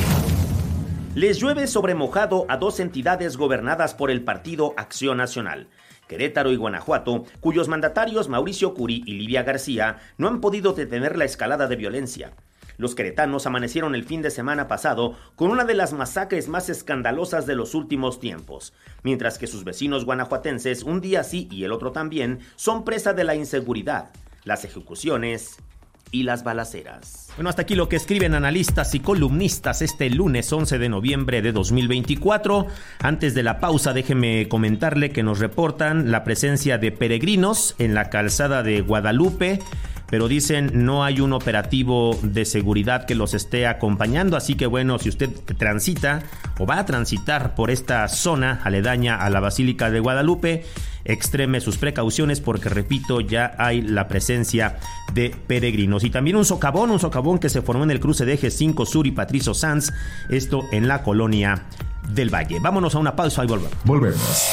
Les llueve sobre mojado a 2 entidades gobernadas por el Partido Acción Nacional, Querétaro y Guanajuato, cuyos mandatarios Mauricio Curi y Livia García no han podido detener la escalada de violencia. Los queretanos amanecieron el fin de semana pasado con una de las masacres más escandalosas de los últimos tiempos, mientras que sus vecinos guanajuatenses, un día sí y el otro también, son presa de la inseguridad, las ejecuciones y las balaceras. Bueno, hasta aquí lo que escriben analistas y columnistas este lunes 11 de noviembre de 2024. Antes de la pausa, déjeme comentarle que nos reportan la presencia de peregrinos en la calzada de Guadalupe, pero dicen no hay un operativo de seguridad que los esté acompañando, así que bueno, si usted transita o va a transitar por esta zona aledaña a la Basílica de Guadalupe, extreme sus precauciones porque, repito, ya hay la presencia de peregrinos. Y también un socavón que se formó en el cruce de Eje 5 Sur y Patricio Sanz, esto en la colonia del Valle. Vámonos a una pausa y volvemos.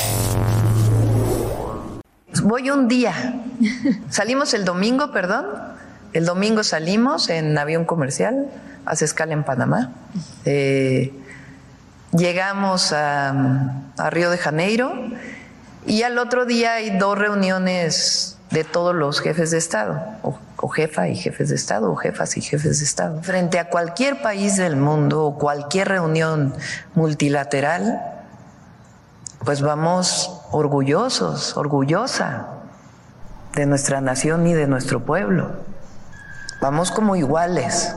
Voy un día. Salimos el domingo, El domingo salimos en avión comercial, hace escala en Panamá. Llegamos a Río de Janeiro y al otro día hay 2 reuniones de todos los jefes de Estado, o jefa y jefes de Estado, o jefas y jefes de Estado. Frente a cualquier país del mundo o cualquier reunión multilateral, pues vamos orgullosa de nuestra nación y de nuestro pueblo. Vamos como iguales.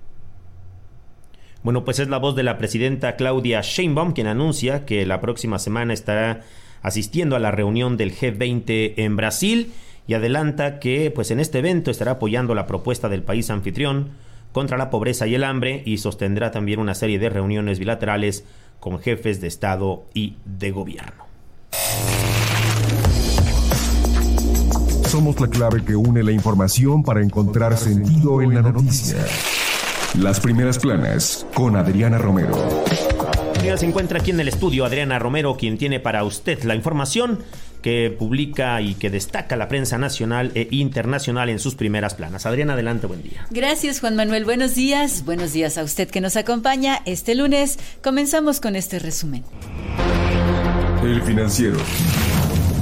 Bueno, pues es la voz de la presidenta Claudia Sheinbaum, quien anuncia que la próxima semana estará asistiendo a la reunión del G20 en Brasil, y adelanta que pues en este evento estará apoyando la propuesta del país anfitrión contra la pobreza y el hambre, y sostendrá también una serie de reuniones bilaterales con jefes de Estado y de gobierno. Somos la clave que une la información para encontrar sentido en la noticia. Las primeras planas con Adriana Romero. Se encuentra aquí en el estudio Adriana Romero, quien tiene para usted la información que publica y que destaca la prensa nacional e internacional en sus primeras planas. Adriana, adelante, buen día. Gracias, Juan Manuel, buenos días a usted que nos acompaña este lunes. Comenzamos con este resumen. El Financiero.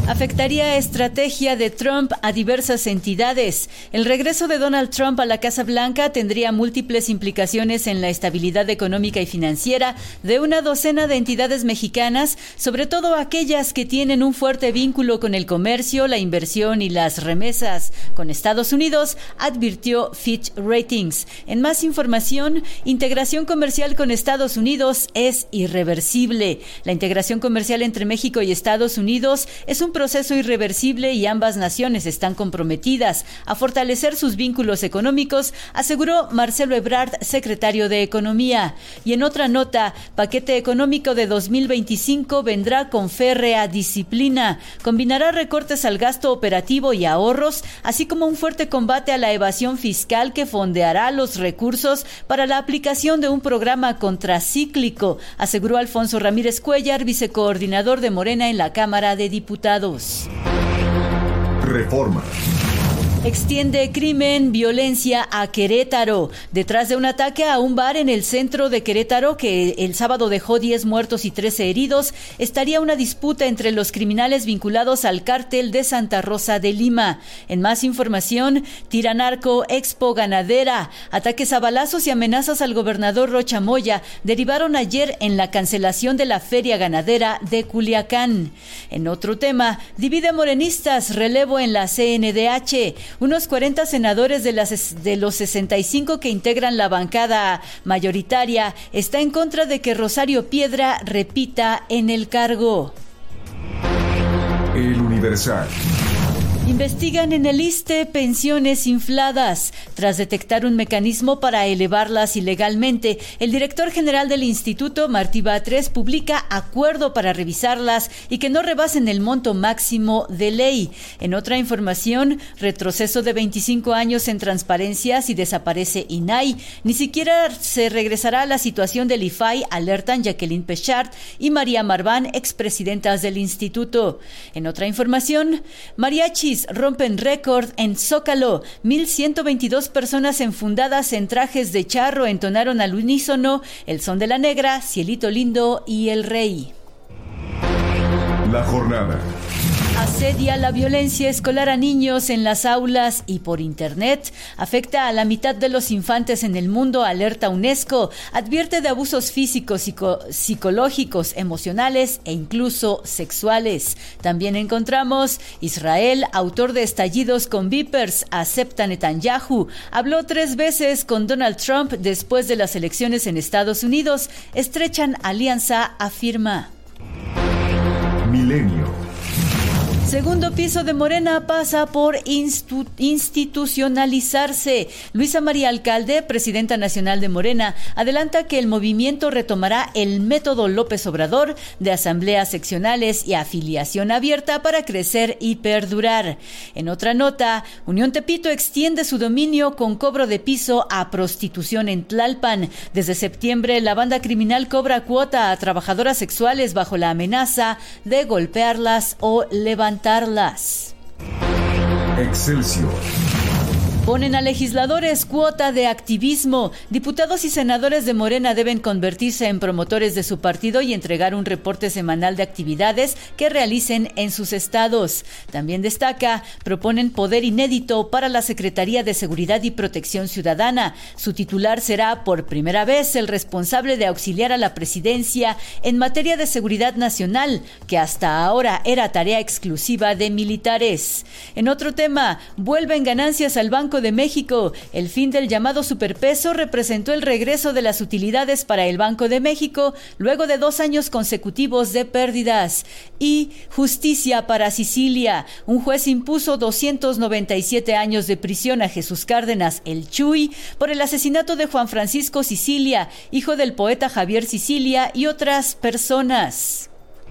Afectaría estrategia de Trump a diversas entidades. El regreso de Donald Trump a la Casa Blanca tendría múltiples implicaciones en la estabilidad económica y financiera de una docena de entidades mexicanas, sobre todo aquellas que tienen un fuerte vínculo con el comercio, la inversión y las remesas con Estados Unidos, advirtió Fitch Ratings. En más información, integración comercial con Estados Unidos es irreversible. La integración comercial entre México y Estados Unidos es un proceso irreversible y ambas naciones están comprometidas a fortalecer sus vínculos económicos, aseguró Marcelo Ebrard, secretario de Economía. Y en otra nota, paquete económico de 2025 vendrá con férrea disciplina. Combinará recortes al gasto operativo y ahorros, así como un fuerte combate a la evasión fiscal que fondeará los recursos para la aplicación de un programa contracíclico, aseguró Alfonso Ramírez Cuellar, vicecoordinador de Morena en la Cámara de Diputados. Reforma. Extiende crimen, violencia a Querétaro. Detrás de un ataque a un bar en el centro de Querétaro que el sábado dejó 10 muertos y 13 heridos, estaría una disputa entre los criminales vinculados al cártel de Santa Rosa de Lima. En más información, Tiranarco Expo Ganadera. Ataques a balazos y amenazas al gobernador Rocha Moya derivaron ayer en la cancelación de la Feria Ganadera de Culiacán. En otro tema, divide morenistas, relevo en la CNDH. Unos 40 senadores de los 65 que integran la bancada mayoritaria está en contra de que Rosario Piedra repita en el cargo. El Universal. Investigan en el ISSSTE pensiones infladas. Tras detectar un mecanismo para elevarlas ilegalmente, el director general del instituto, Martí Batres, publica acuerdo para revisarlas y que no rebasen el monto máximo de ley. En otra información, retroceso de 25 años en transparencia si desaparece INAI. Ni siquiera se regresará a la situación del IFAI, alertan Jacqueline Pechard y María Marván, expresidentas del instituto. En otra información, mariachis rompen récord en Zócalo. 1,122 personas enfundadas en trajes de charro entonaron al unísono El Son de la Negra, Cielito Lindo y El Rey. La jornada. Asedia la violencia escolar a niños en las aulas y por internet. Afecta a la mitad de los infantes en el mundo, alerta UNESCO. Advierte de abusos físicos, psicológicos, emocionales e incluso sexuales. También encontramos Israel, autor de estallidos con Vipers, acepta Netanyahu. Habló 3 veces con Donald Trump después de las elecciones en Estados Unidos. Estrechan alianza, afirma. Milenio. Segundo piso de Morena pasa por institucionalizarse. Luisa María Alcalde, presidenta nacional de Morena, adelanta que el movimiento retomará el método López Obrador de asambleas seccionales y afiliación abierta para crecer y perdurar. En otra nota, Unión Tepito extiende su dominio con cobro de piso a prostitución en Tlalpan. Desde septiembre, la banda criminal cobra cuota a trabajadoras sexuales bajo la amenaza de golpearlas o levantarlas. Excelsior. Ponen a legisladores cuota de activismo. Diputados y senadores de Morena deben convertirse en promotores de su partido y entregar un reporte semanal de actividades que realicen en sus estados. También destaca, proponen poder inédito para la Secretaría de Seguridad y Protección Ciudadana. Su titular será por primera vez el responsable de auxiliar a la presidencia en materia de seguridad nacional, que hasta ahora era tarea exclusiva de militares. En otro tema, vuelven ganancias al Banco de México. El fin del llamado superpeso representó el regreso de las utilidades para el Banco de México luego de 2 años consecutivos de pérdidas. Y justicia para Sicilia. Un juez impuso 297 años de prisión a Jesús Cárdenas, el Chuy, por el asesinato de Juan Francisco Sicilia, hijo del poeta Javier Sicilia, y otras personas.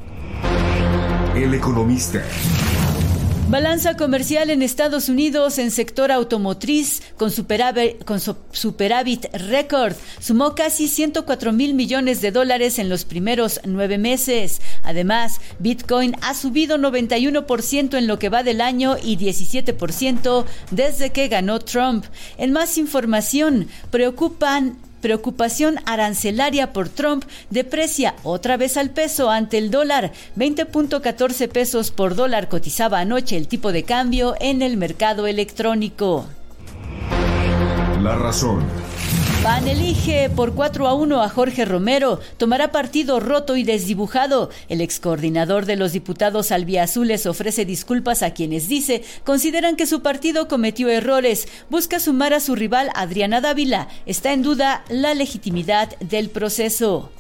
El Economista. Balanza comercial en Estados Unidos en sector automotriz con superávit récord. Sumó casi $104,000 millones en los primeros 9 meses. Además, Bitcoin ha subido 91% en lo que va del año y 17% desde que ganó Trump. En más información, preocupan preocupación arancelaria por Trump deprecia otra vez al peso ante el dólar. 20.14 pesos por dólar cotizaba anoche el tipo de cambio en el mercado electrónico. La razón. PAN elige por 4-1 a Jorge Romero. Tomará partido roto y desdibujado. El excoordinador de los diputados albiazules ofrece disculpas a quienes dice consideran que su partido cometió errores. Busca sumar a su rival Adriana Dávila. Está en duda la legitimidad del proceso.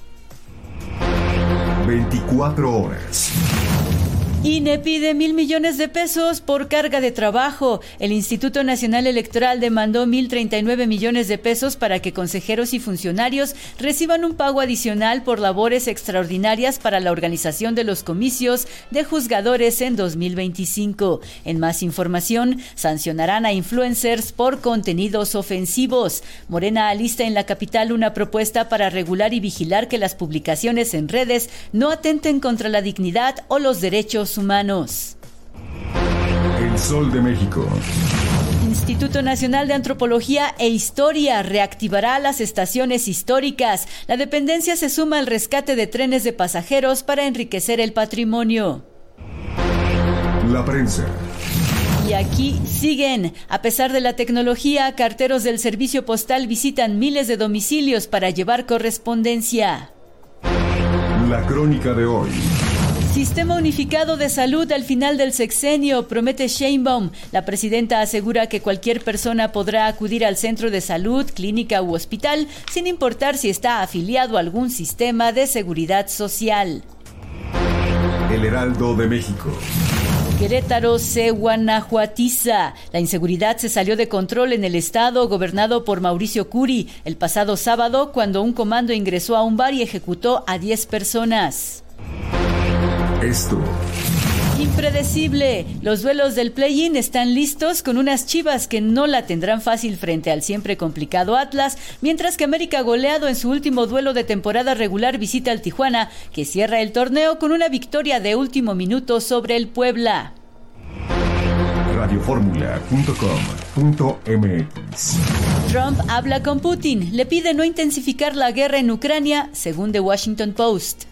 24 horas. INE pide 1,000 millones de pesos por carga de trabajo. El Instituto Nacional Electoral demandó 1,039 millones de pesos para que consejeros y funcionarios reciban un pago adicional por labores extraordinarias para la organización de los comicios de juzgadores en 2025. En más información, sancionarán a influencers por contenidos ofensivos. Morena alista en la capital una propuesta para regular y vigilar que las publicaciones en redes no atenten contra la dignidad o los derechos humanos. El Sol de México. Instituto Nacional de Antropología e Historia reactivará las estaciones históricas. La dependencia se suma al rescate de trenes de pasajeros para enriquecer el patrimonio. La prensa. Y aquí siguen. A pesar de la tecnología, carteros del servicio postal visitan miles de domicilios para llevar correspondencia. La crónica de hoy. Sistema unificado de salud al final del sexenio, promete Sheinbaum. La presidenta asegura que cualquier persona podrá acudir al centro de salud, clínica u hospital, sin importar si está afiliado a algún sistema de seguridad social. El Heraldo de México. Querétaro se guanajuatiza. La inseguridad se salió de control en el estado gobernado por Mauricio Curi el pasado sábado cuando un comando ingresó a un bar y ejecutó a 10 personas. Esto. Impredecible. Los duelos del play-in están listos con unas Chivas que no la tendrán fácil frente al siempre complicado Atlas, mientras que América goleado en su último duelo de temporada regular visita al Tijuana, que cierra el torneo con una victoria de último minuto sobre el Puebla. Radioformula.com.mx. Trump habla con Putin, le pide no intensificar la guerra en Ucrania, según The Washington Post.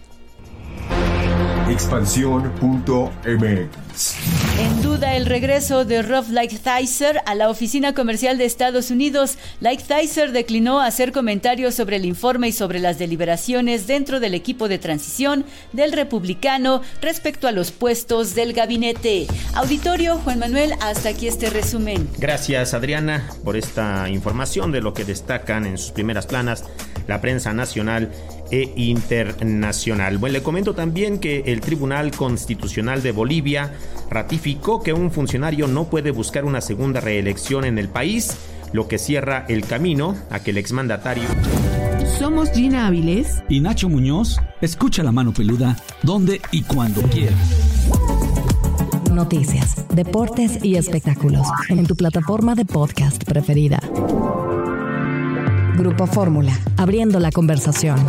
Expansión.mx. En duda el regreso de Rob Lighthizer a la oficina comercial de Estados Unidos. Lighthizer declinó hacer comentarios sobre el informe y sobre las deliberaciones dentro del equipo de transición del republicano respecto a los puestos del gabinete. Auditorio, Juan Manuel, hasta aquí este resumen. Gracias, Adriana, por esta información de lo que destacan en sus primeras planas la prensa nacional e internacional. Bueno, le comento también que el Tribunal Constitucional de Bolivia ratificó que un funcionario no puede buscar una segunda reelección en el país, lo que cierra el camino a que el exmandatario... Somos Gina Áviles y Nacho Muñoz. Escucha La Mano Peluda donde y cuando quieras. Noticias, deportes y espectáculos en tu plataforma de podcast preferida. Grupo Fórmula, abriendo la conversación.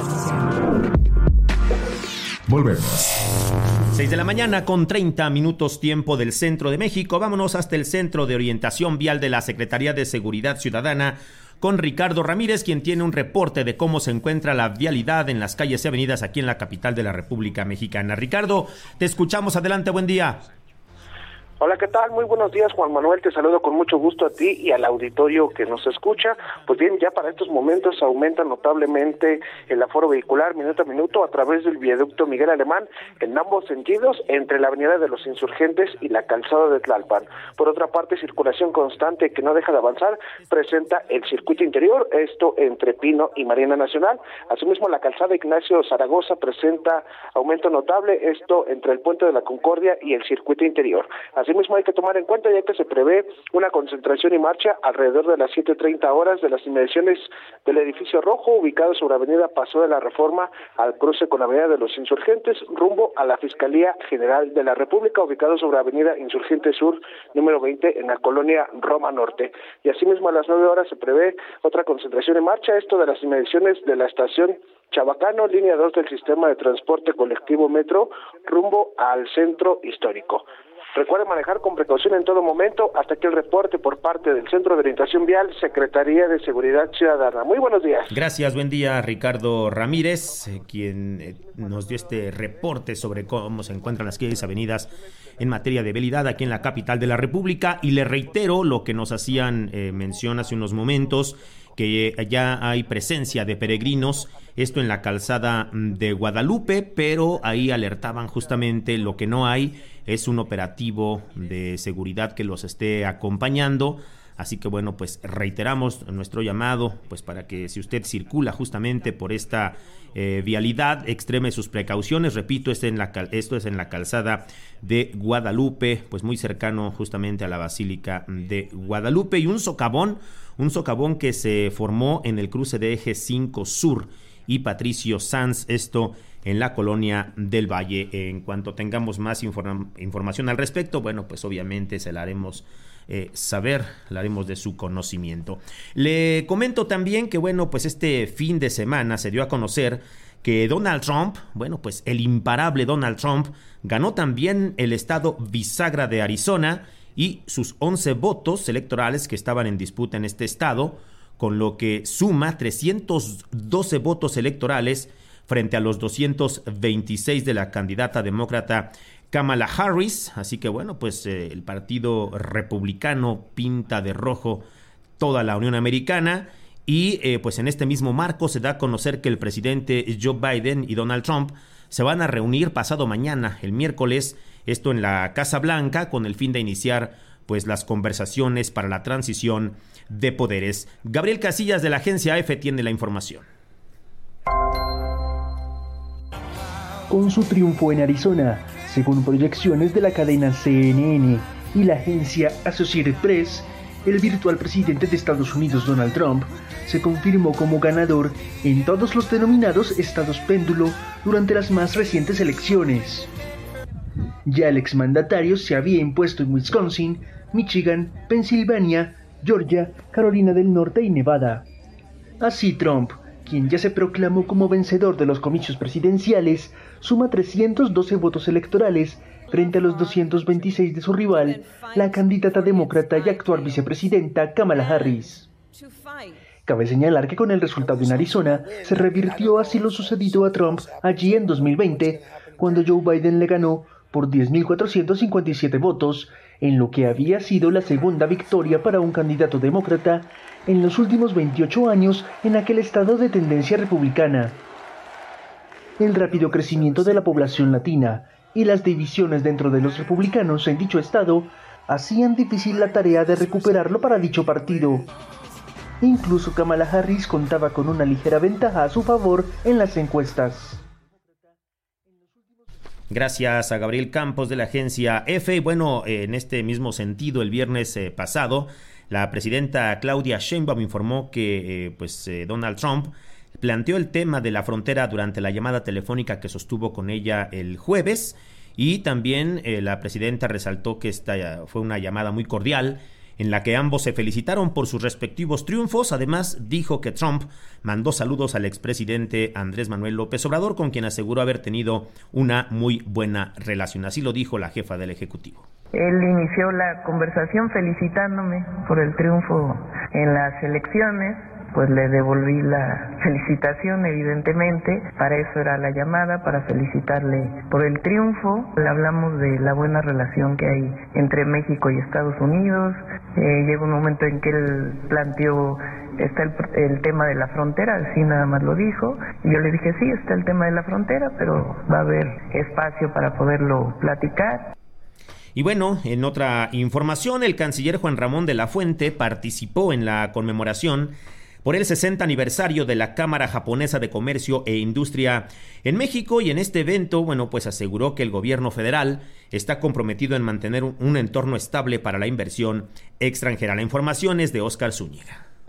Volvemos. 6 de la mañana con 30 minutos tiempo del centro de México. Vámonos hasta el Centro de Orientación Vial de la Secretaría de Seguridad Ciudadana con Ricardo Ramírez, quien tiene un reporte de cómo se encuentra la vialidad en las calles y avenidas aquí en la capital de la República Mexicana. Ricardo, te escuchamos. Adelante, buen día. Hola, ¿qué tal? Muy buenos días, Juan Manuel. Te saludo con mucho gusto a ti y al auditorio que nos escucha. Pues bien, ya para estos momentos aumenta notablemente el aforo vehicular minuto a minuto a través del viaducto Miguel Alemán en ambos sentidos, entre la avenida de los Insurgentes y la calzada de Tlalpan. Por otra parte, circulación constante que no deja de avanzar presenta el circuito interior, esto entre Pino y Marina Nacional. Asimismo, la calzada Ignacio Zaragoza presenta aumento notable, esto entre el Puente de la Concordia y el circuito interior. Asimismo, hay que tomar en cuenta ya que se prevé una concentración y marcha alrededor de las 7:30 horas de las inmediaciones del edificio rojo ubicado sobre avenida Paso de la Reforma al cruce con avenida de los Insurgentes rumbo a la Fiscalía General de la República ubicado sobre avenida Insurgente Sur número 20 en la colonia Roma Norte. Y asimismo a las 9 horas se prevé otra concentración y marcha, esto de las inmediaciones de la estación Chabacano, línea 2 del sistema de transporte colectivo Metro, rumbo al centro histórico. Recuerde manejar con precaución en todo momento. Hasta aquí el reporte por parte del Centro de Orientación Vial, Secretaría de Seguridad Ciudadana. Muy buenos días. Gracias, buen día, Ricardo Ramírez, quien nos dio este reporte sobre cómo se encuentran las calles y avenidas en materia de vialidad aquí en la capital de la República. Y le reitero lo que nos hacían mención hace unos momentos, que ya hay presencia de peregrinos, esto en la calzada de Guadalupe, pero ahí alertaban justamente lo que no hay es un operativo de seguridad que los esté acompañando. Así que bueno, pues reiteramos nuestro llamado pues para que si usted circula justamente por esta vialidad, extreme sus precauciones. Repito, esto es en la calzada de Guadalupe, pues muy cercano justamente a la Basílica de Guadalupe. Y un socavón que se formó en el cruce de Eje 5 Sur y Patricio Sanz, esto en la colonia del Valle. En cuanto tengamos más información al respecto, bueno, pues obviamente se la haremos saber, la haremos de su conocimiento. Le comento también que, bueno, pues este fin de semana se dio a conocer que Donald Trump, bueno, pues el imparable Donald Trump, ganó también el estado bisagra de Arizona y sus 11 votos electorales que estaban en disputa en este estado, con lo que suma 312 votos electorales frente a los 226 de la candidata demócrata Kamala Harris. Así que bueno, pues el partido republicano pinta de rojo toda la Unión Americana. Y pues en este mismo marco se da a conocer que el presidente Joe Biden y Donald Trump se van a reunir pasado mañana, el miércoles, esto en la Casa Blanca, con el fin de iniciar pues las conversaciones para la transición de poderes. Gabriel Casillas de la agencia EFE tiene la información. Con su triunfo en Arizona, según proyecciones de la cadena CNN y la agencia Associated Press, el virtual presidente de Estados Unidos, Donald Trump, se confirmó como ganador en todos los denominados estados péndulo durante las más recientes elecciones. Ya el exmandatario se había impuesto en Wisconsin, Michigan, Pensilvania, Georgia, Carolina del Norte y Nevada. Así Trump, quien ya se proclamó como vencedor de los comicios presidenciales, suma 312 votos electorales frente a los 226 de su rival, la candidata demócrata y actual vicepresidenta Kamala Harris. Cabe señalar que con el resultado en Arizona se revirtió así lo sucedido a Trump allí en 2020, cuando Joe Biden le ganó por 10.457 votos, en lo que había sido la segunda victoria para un candidato demócrata en los últimos 28 años en aquel estado de tendencia republicana. El rápido crecimiento de la población latina y las divisiones dentro de los republicanos en dicho estado hacían difícil la tarea de recuperarlo para dicho partido. Incluso Kamala Harris contaba con una ligera ventaja a su favor en las encuestas. Gracias a Gabriel Campos de la agencia EFE. Y bueno, en este mismo sentido, el viernes pasado, la presidenta Claudia Sheinbaum informó que Donald Trump planteó el tema de la frontera durante la llamada telefónica que sostuvo con ella el jueves. Y también la presidenta resaltó que esta fue una llamada muy cordial en la que ambos se felicitaron por sus respectivos triunfos. Además, dijo que Trump mandó saludos al expresidente Andrés Manuel López Obrador, con quien aseguró haber tenido una muy buena relación. Así lo dijo la jefa del Ejecutivo. Él inició la conversación felicitándome por el triunfo en las elecciones. Pues le devolví la felicitación, evidentemente, para eso era la llamada, para felicitarle por el triunfo. Le hablamos de la buena relación que hay entre México y Estados Unidos. Llegó un momento en que él planteó, está el tema de la frontera, así nada más lo dijo. Y yo le dije, sí, está el tema de la frontera, pero va a haber espacio para poderlo platicar. Y bueno, en otra información, el canciller Juan Ramón de la Fuente participó en la conmemoración por el 60 aniversario de la Cámara Japonesa de Comercio e Industria en México, y en este evento, bueno, pues aseguró que el gobierno federal está comprometido en mantener un entorno estable para la inversión extranjera. La información es de Óscar Zúñiga.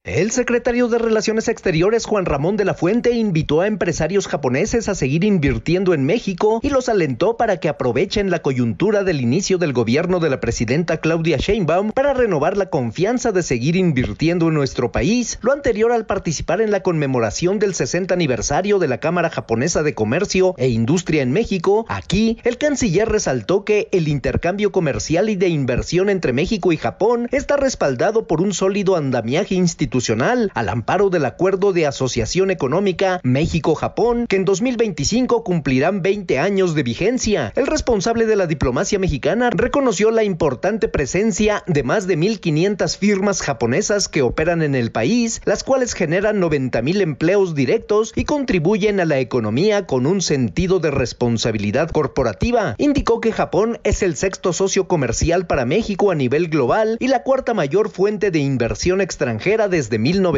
El secretario de Relaciones Exteriores, Juan Ramón de la Fuente, invitó a empresarios japoneses a seguir invirtiendo en México y los alentó para que aprovechen la coyuntura del inicio del gobierno de la presidenta Claudia Sheinbaum para renovar la confianza de seguir invirtiendo en nuestro país, lo anterior al participar en la conmemoración del 60 aniversario de la Cámara Japonesa de Comercio e Industria en México. Aquí, el canciller resaltó que el intercambio comercial y de inversión entre México y Japón está respaldado por un sólido andamiaje institucional al amparo del Acuerdo de Asociación Económica México-Japón, que en 2025 cumplirán 20 años de vigencia. El responsable de la diplomacia mexicana reconoció la importante presencia de más de 1,500 firmas japonesas que operan en el país, las cuales generan 90,000 empleos directos y contribuyen a la economía con un sentido de responsabilidad corporativa. Indicó que Japón es el sexto socio comercial para México a nivel global y la cuarta mayor fuente de inversión extranjera desde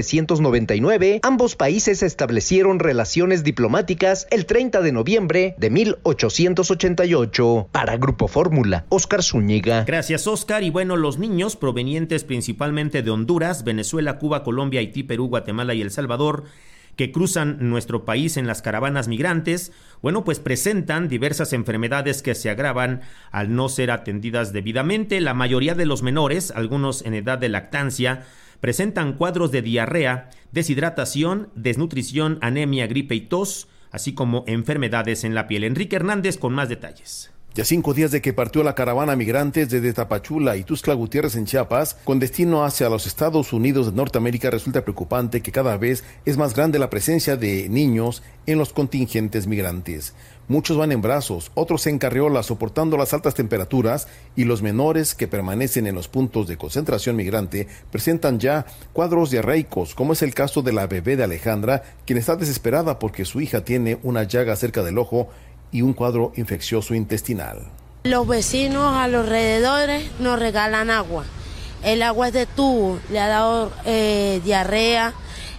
1999, ambos países establecieron relaciones diplomáticas el 30 de noviembre de 1888. Para Grupo Fórmula, Óscar Zúñiga. Gracias, Óscar. Y bueno, los niños provenientes principalmente de Honduras, Venezuela, Cuba, Colombia, Haití, Perú, Guatemala y El Salvador, que cruzan nuestro país en las caravanas migrantes, bueno, pues presentan diversas enfermedades que se agravan al no ser atendidas debidamente. La mayoría de los menores, algunos en edad de lactancia, presentan cuadros de diarrea, deshidratación, desnutrición, anemia, gripe y tos, así como enfermedades en la piel. Enrique Hernández con más detalles. Ya 5 días de que partió la caravana migrantes desde Tapachula y Tuxtla Gutiérrez en Chiapas, con destino hacia los Estados Unidos de Norteamérica, resulta preocupante que cada vez es más grande la presencia de niños en los contingentes migrantes. Muchos van en brazos, otros en carriolas soportando las altas temperaturas, y los menores que permanecen en los puntos de concentración migrante presentan ya cuadros diarreicos, como es el caso de la bebé de Alejandra, quien está desesperada porque su hija tiene una llaga cerca del ojo y un cuadro infeccioso intestinal. Los vecinos a los alrededores nos regalan agua. El agua es de tubo, le ha dado diarrea,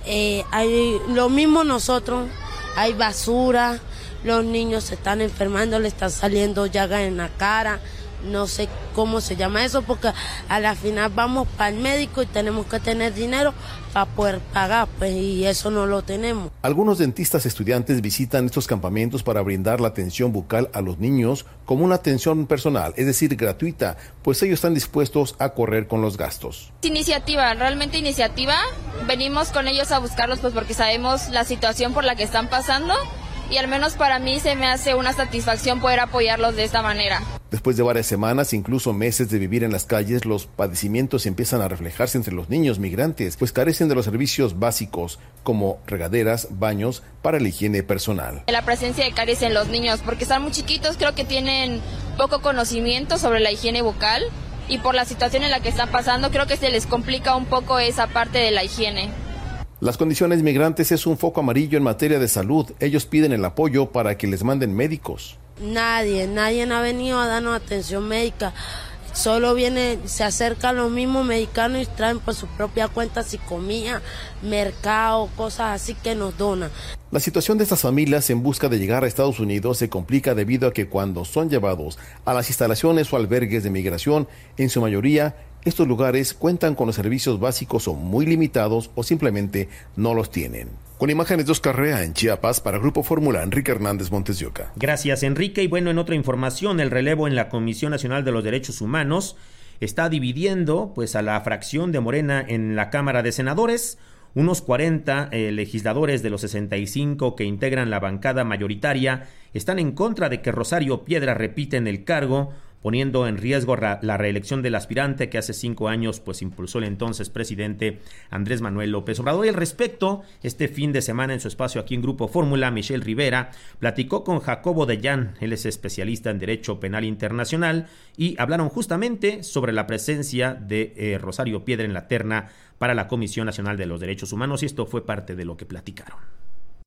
lo mismo nosotros, hay basura, los niños se están enfermando, le están saliendo llagas en la cara. No sé cómo se llama eso, porque a la final vamos para el médico y tenemos que tener dinero para poder pagar, pues, y eso no lo tenemos. Algunos dentistas estudiantes visitan estos campamentos para brindar la atención bucal a los niños como una atención personal, es decir, gratuita, pues ellos están dispuestos a correr con los gastos. Iniciativa, realmente iniciativa. Venimos con ellos a buscarlos pues porque sabemos la situación por la que están pasando, y al menos para mí se me hace una satisfacción poder apoyarlos de esta manera. Después de varias semanas, incluso meses de vivir en las calles, los padecimientos empiezan a reflejarse entre los niños migrantes, pues carecen de los servicios básicos como regaderas, baños para la higiene personal. La presencia de caries en los niños, porque están muy chiquitos, creo que tienen poco conocimiento sobre la higiene bucal, y por la situación en la que están pasando, creo que se les complica un poco esa parte de la higiene. Las condiciones migrantes es un foco amarillo en materia de salud. Ellos piden el apoyo para que les manden médicos. Nadie ha venido a darnos atención médica. Solo se acercan los mismos mexicanos y traen por su propia cuenta psicomía, mercado, cosas así que nos donan. La situación de estas familias en busca de llegar a Estados Unidos se complica debido a que cuando son llevados a las instalaciones o albergues de migración, en su mayoría, estos lugares cuentan con los servicios básicos o muy limitados o simplemente no los tienen. Con imágenes de Oscar Rea en Chiapas, para Grupo Fórmula, Enrique Hernández Montes de Oca. Gracias, Enrique. Y bueno, en otra información, el relevo en la Comisión Nacional de los Derechos Humanos está dividiendo pues a la fracción de Morena en la Cámara de Senadores. Unos 40 legisladores de los 65 que integran la bancada mayoritaria están en contra de que Rosario Piedra repita en el cargo, poniendo en riesgo la reelección del aspirante que hace 5 años pues impulsó el entonces presidente Andrés Manuel López Obrador. Y al respecto, este fin de semana en su espacio aquí en Grupo Fórmula, Michelle Rivera platicó con Jacobo Dellán, él es especialista en Derecho Penal Internacional, y hablaron justamente sobre la presencia de Rosario Piedra en la terna para la Comisión Nacional de los Derechos Humanos, y esto fue parte de lo que platicaron.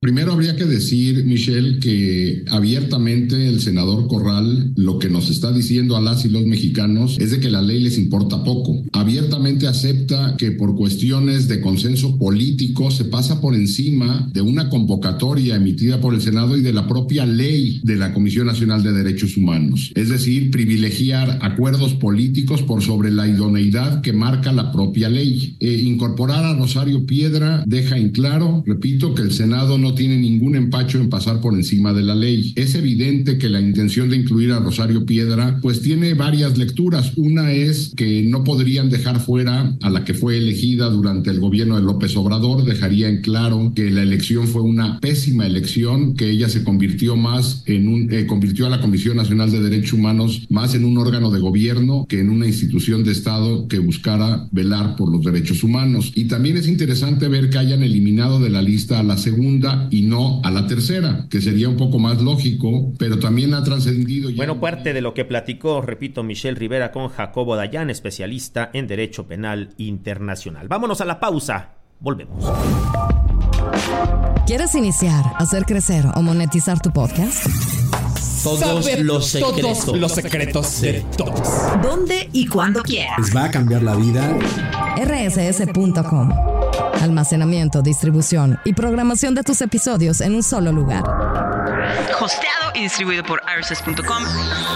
Primero habría que decir, Michelle, que abiertamente el senador Corral lo que nos está diciendo a las y los mexicanos es de que la ley les importa poco. Abiertamente acepta que por cuestiones de consenso político se pasa por encima de una convocatoria emitida por el Senado y de la propia ley de la Comisión Nacional de Derechos Humanos. Es decir, privilegiar acuerdos políticos por sobre la idoneidad que marca la propia ley. Incorporar a Rosario Piedra deja en claro, repito, que el Senado no tiene ningún empacho en pasar por encima de la ley. Es evidente que la intención de incluir a Rosario Piedra pues tiene varias lecturas. Una es que no podrían dejar fuera a la que fue elegida durante el gobierno de López Obrador. Dejaría en claro que la elección fue una pésima elección, que ella se convirtió convirtió a la Comisión Nacional de Derechos Humanos más en un órgano de gobierno que en una institución de Estado que buscara velar por los derechos humanos. Y también es interesante ver que hayan eliminado de la lista a la segunda y no a la tercera, que sería un poco más lógico, pero también ha trascendido ya... Bueno, parte de lo que platicó, repito, Michelle Rivera con Jacobo Dayan, especialista en Derecho Penal Internacional. Vámonos a la pausa, volvemos. ¿Quieres iniciar, hacer crecer o monetizar tu podcast? Todos los secretos de todos. ¿Dónde y cuándo quieras? Les va a cambiar la vida. rss.com. Almacenamiento, distribución y programación de tus episodios en un solo lugar. Hosteado y distribuido por rss.com.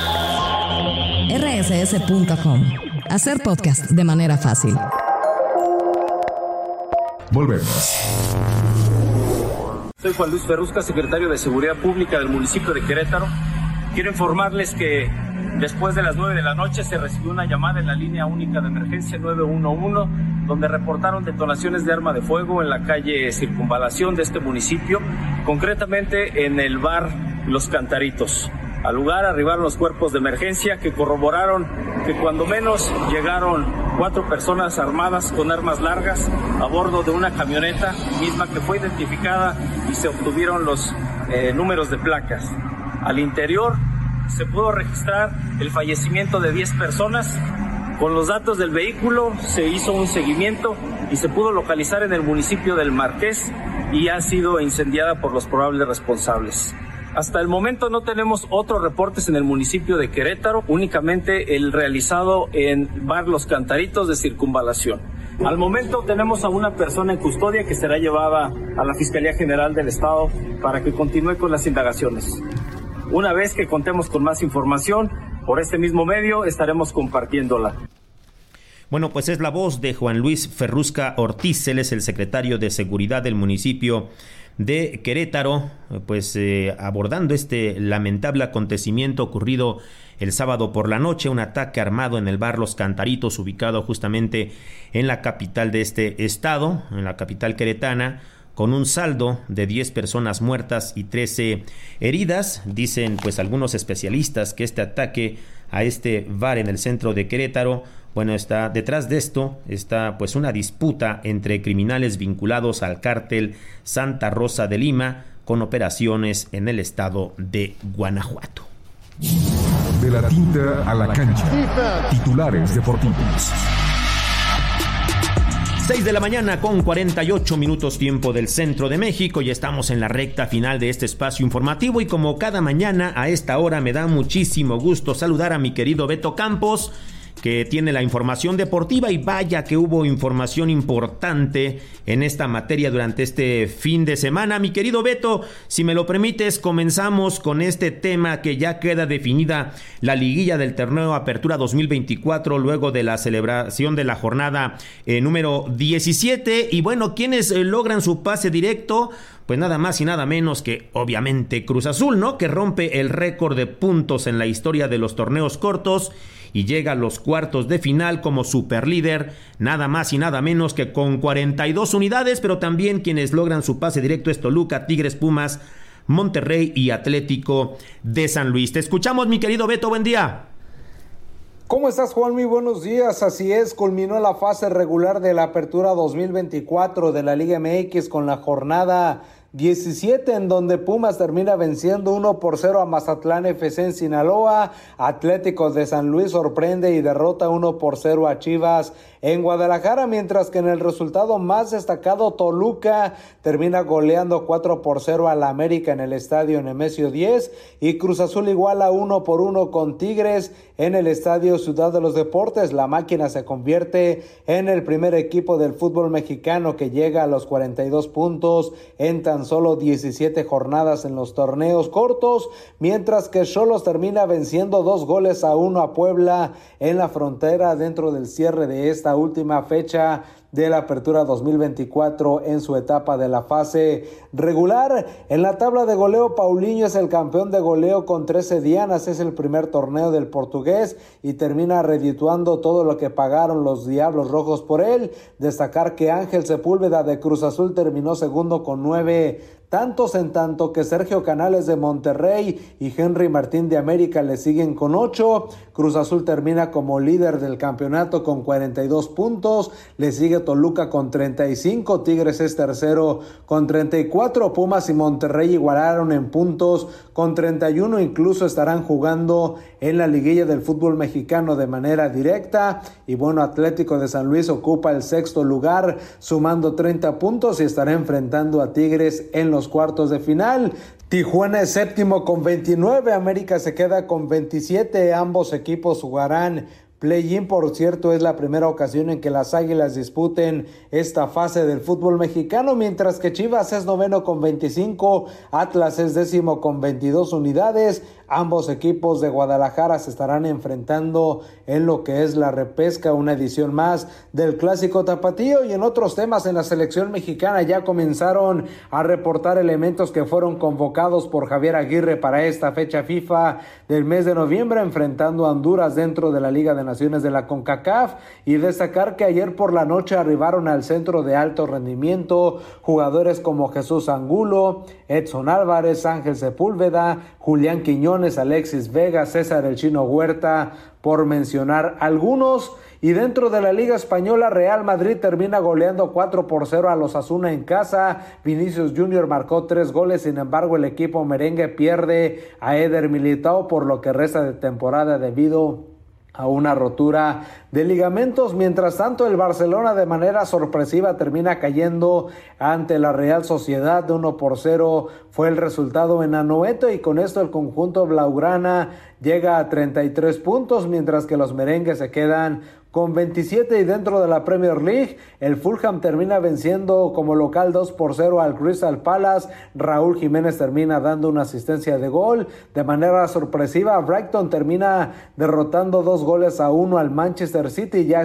rss.com. Hacer podcast de manera fácil. Volvemos. Soy Juan Luis Ferrusca, secretario de Seguridad Pública del municipio de Querétaro. Quiero informarles que después de las 9 de la noche se recibió una llamada en la línea única de emergencia 911, donde reportaron detonaciones de arma de fuego en la calle Circunvalación de este municipio, concretamente en el bar Los Cantaritos. Al lugar arribaron los cuerpos de emergencia que corroboraron que cuando menos llegaron 4 personas armadas con armas largas a bordo de una camioneta misma que fue identificada y se obtuvieron los números de placas. Al interior se pudo registrar el fallecimiento de 10 personas. Con los datos del vehículo se hizo un seguimiento y se pudo localizar en el municipio del Marqués y ha sido incendiada por los probables responsables. Hasta el momento no tenemos otros reportes en el municipio de Querétaro, únicamente el realizado en Bar Los Cantaritos de Circunvalación. Al momento tenemos a una persona en custodia que será llevada a la Fiscalía General del Estado para que continúe con las indagaciones. Una vez que contemos con más información, por este mismo medio estaremos compartiéndola. Bueno, pues es la voz de Juan Luis Ferrusca Ortiz, él es el secretario de Seguridad del municipio de Querétaro, pues abordando este lamentable acontecimiento ocurrido el sábado por la noche, un ataque armado en el bar Los Cantaritos, ubicado justamente en la capital de este estado, en la capital queretana, con un saldo de 10 personas muertas y 13 heridas. Dicen pues algunos especialistas que este ataque a este bar en el centro de Querétaro, bueno, está detrás de esto, está pues una disputa entre criminales vinculados al cártel Santa Rosa de Lima con operaciones en el estado de Guanajuato. De la tinta a la cancha. Titulares deportivos. 6 de la mañana con 48 minutos tiempo del centro de México y estamos en la recta final de este espacio informativo y como cada mañana a esta hora me da muchísimo gusto saludar a mi querido Beto Campos, que tiene la información deportiva y vaya que hubo información importante en esta materia durante este fin de semana. Mi querido Beto, si me lo permites, comenzamos con este tema que ya queda definida la liguilla del torneo Apertura 2024 luego de la celebración de la jornada número 17 y bueno, ¿quiénes logran su pase directo? Pues nada más y nada menos que obviamente Cruz Azul, ¿no? Que rompe el récord de puntos en la historia de los torneos cortos y llega a los cuartos de final como superlíder, nada más y nada menos que con 42 unidades, pero también quienes logran su pase directo es Toluca, Tigres, Pumas, Monterrey y Atlético de San Luis. Te escuchamos, mi querido Beto, buen día. ¿Cómo estás, Juan? Muy buenos días. Así es, culminó la fase regular de la Apertura 2024 de la Liga MX con la jornada 17, en donde Pumas termina venciendo 1-0 a Mazatlán FC en Sinaloa. Atlético de San Luis sorprende y derrota 1-0 a Chivas en Guadalajara, mientras que en el resultado más destacado, Toluca termina goleando 4-0 a la América en el estadio Nemesio 10, y Cruz Azul iguala 1-1 con Tigres en el estadio Ciudad de los Deportes. La máquina se convierte en el primer equipo del fútbol mexicano que llega a los 42 puntos en tan solo 17 jornadas en los torneos cortos, mientras que Xolos termina venciendo 2-1 a Puebla en la Frontera dentro del cierre de esta última fecha de la Apertura 2024 en su etapa de la fase regular. En la tabla de goleo, Paulinho es el campeón de goleo con 13 dianas, es el primer torneo del portugués y termina redituando todo lo que pagaron los Diablos Rojos por él. Destacar que Ángel Sepúlveda de Cruz Azul terminó segundo con 9 tantos, en tanto que Sergio Canales de Monterrey y Henry Martín de América le siguen con 8. Cruz Azul termina como líder del campeonato con 42 puntos, le sigue Toluca con 35, Tigres es tercero con 34, Pumas y Monterrey igualaron en puntos con 31, incluso estarán jugando en la liguilla del fútbol mexicano de manera directa. Y bueno, Atlético de San Luis ocupa el sexto lugar sumando 30 puntos y estará enfrentando a Tigres en los cuartos de final. Tijuana es séptimo con 29, América se queda con 27, ambos equipos jugarán play-in. Por cierto, es la primera ocasión en que las Águilas disputen esta fase del fútbol mexicano, mientras que Chivas es noveno con 25, Atlas es décimo con 22 unidades. Ambos equipos de Guadalajara se estarán enfrentando en lo que es la repesca, una edición más del Clásico Tapatío. Y en otros temas, en la selección mexicana ya comenzaron a reportar elementos que fueron convocados por Javier Aguirre para esta fecha FIFA del mes de noviembre, enfrentando a Honduras dentro de la Liga de Naciones de la CONCACAF. Y destacar que ayer por la noche arribaron al centro de alto rendimiento jugadores como Jesús Angulo, Edson Álvarez, Ángel Sepúlveda, Julián Quiñones, Alexis Vega, César El Chino Huerta, por mencionar algunos. Y dentro de la Liga Española, Real Madrid termina goleando 4-0 a los Osasuna en casa. Vinicius Junior marcó 3 goles, sin embargo el equipo merengue pierde a Eder Militao por lo que resta de temporada debido a una rotura de ligamentos. Mientras tanto, el Barcelona de manera sorpresiva termina cayendo ante la Real Sociedad de 1-0 fue el resultado en Anoeta, y con esto el conjunto blaugrana llega a 33 puntos, mientras que los merengues se quedan con 27. Y dentro de la Premier League, el Fulham termina venciendo como local 2-0 al Crystal Palace. Raúl Jiménez termina dando una asistencia de gol. De manera sorpresiva, Brighton termina derrotando 2-1 al Manchester City. Ya.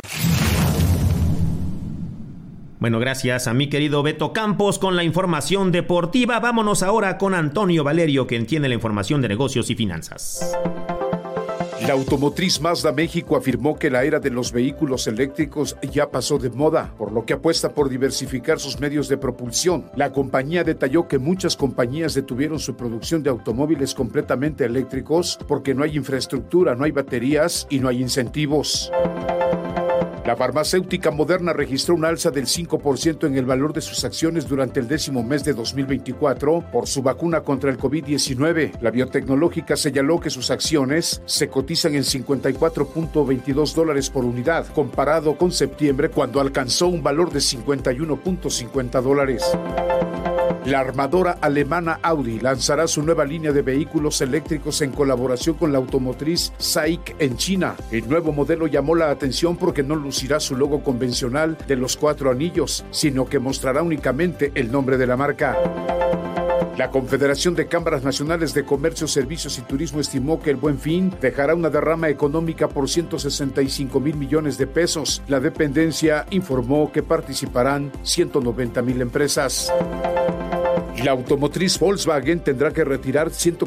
Bueno, gracias a mi querido Beto Campos con la información deportiva. Vámonos ahora con Antonio Valerio, quien tiene la información de negocios y finanzas. La automotriz Mazda México afirmó que la era de los vehículos eléctricos ya pasó de moda, por lo que apuesta por diversificar sus medios de propulsión. La compañía detalló que muchas compañías detuvieron su producción de automóviles completamente eléctricos porque no hay infraestructura, no hay baterías y no hay incentivos. La farmacéutica Moderna registró un alza del 5% en el valor de sus acciones durante el 10º mes de 2024 por su vacuna contra el COVID-19. La biotecnológica señaló que sus acciones se cotizan en $54.22 por unidad, comparado con septiembre, cuando alcanzó un valor de $51.50. La armadora alemana Audi lanzará su nueva línea de vehículos eléctricos en colaboración con la automotriz SAIC en China. El nuevo modelo llamó la atención porque no lucirá su logo convencional de los 4 anillos, sino que mostrará únicamente el nombre de la marca. La Confederación de Cámaras Nacionales de Comercio, Servicios y Turismo estimó que el Buen Fin dejará una derrama económica por 165,000 millones de pesos. La dependencia informó que participarán 190,000 empresas. La automotriz Volkswagen tendrá que retirar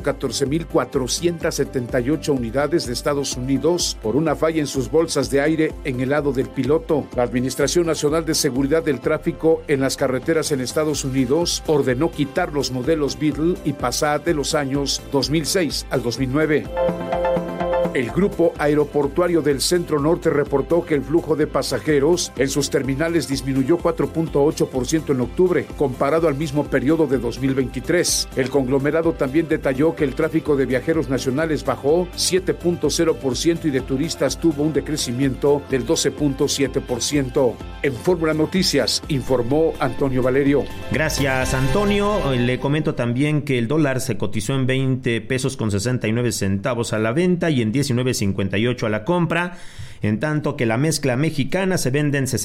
114,478 unidades de Estados Unidos por una falla en sus bolsas de aire en el lado del piloto. La Administración Nacional de Seguridad del Tráfico en las Carreteras en Estados Unidos ordenó quitar los modelos Beetle y Passat de los años 2006 al 2009. El Grupo Aeroportuario del Centro Norte reportó que el flujo de pasajeros en sus terminales disminuyó 4.8% en octubre, comparado al mismo periodo de 2023. El conglomerado también detalló que el tráfico de viajeros nacionales bajó 7.0% y de turistas tuvo un decrecimiento del 12.7%. En Fórmula Noticias, informó Antonio Valerio. Gracias, Antonio. Le comento también que el dólar se cotizó en 20 pesos con 69 centavos a la venta y en 19.58 a la compra, en tanto que la mezcla mexicana se vende en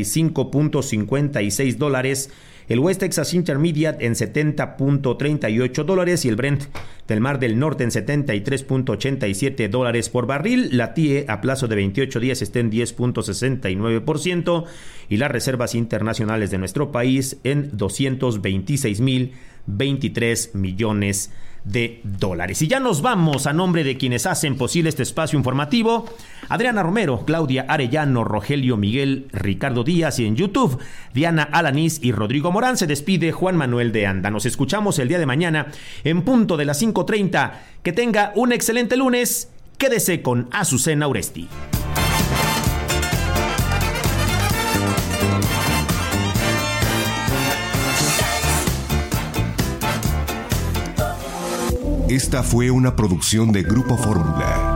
$60.56, el West Texas Intermediate en $70.38 y el Brent del Mar del Norte en $73.87 por barril. La TIE a plazo de 28 días está en 10.69% y las reservas internacionales de nuestro país en 226.023 millones de dólares. Y ya nos vamos. A nombre de quienes hacen posible este espacio informativo: Adriana Romero, Claudia Arellano, Rogelio Miguel, Ricardo Díaz, y en YouTube Diana Alanís y Rodrigo Morán. Se despide Juan Manuel de Anda. Nos escuchamos el día de mañana en punto de las 5:30. Que tenga un excelente lunes. Quédese con Azucena Uresti. Esta fue una producción de Grupo Fórmula.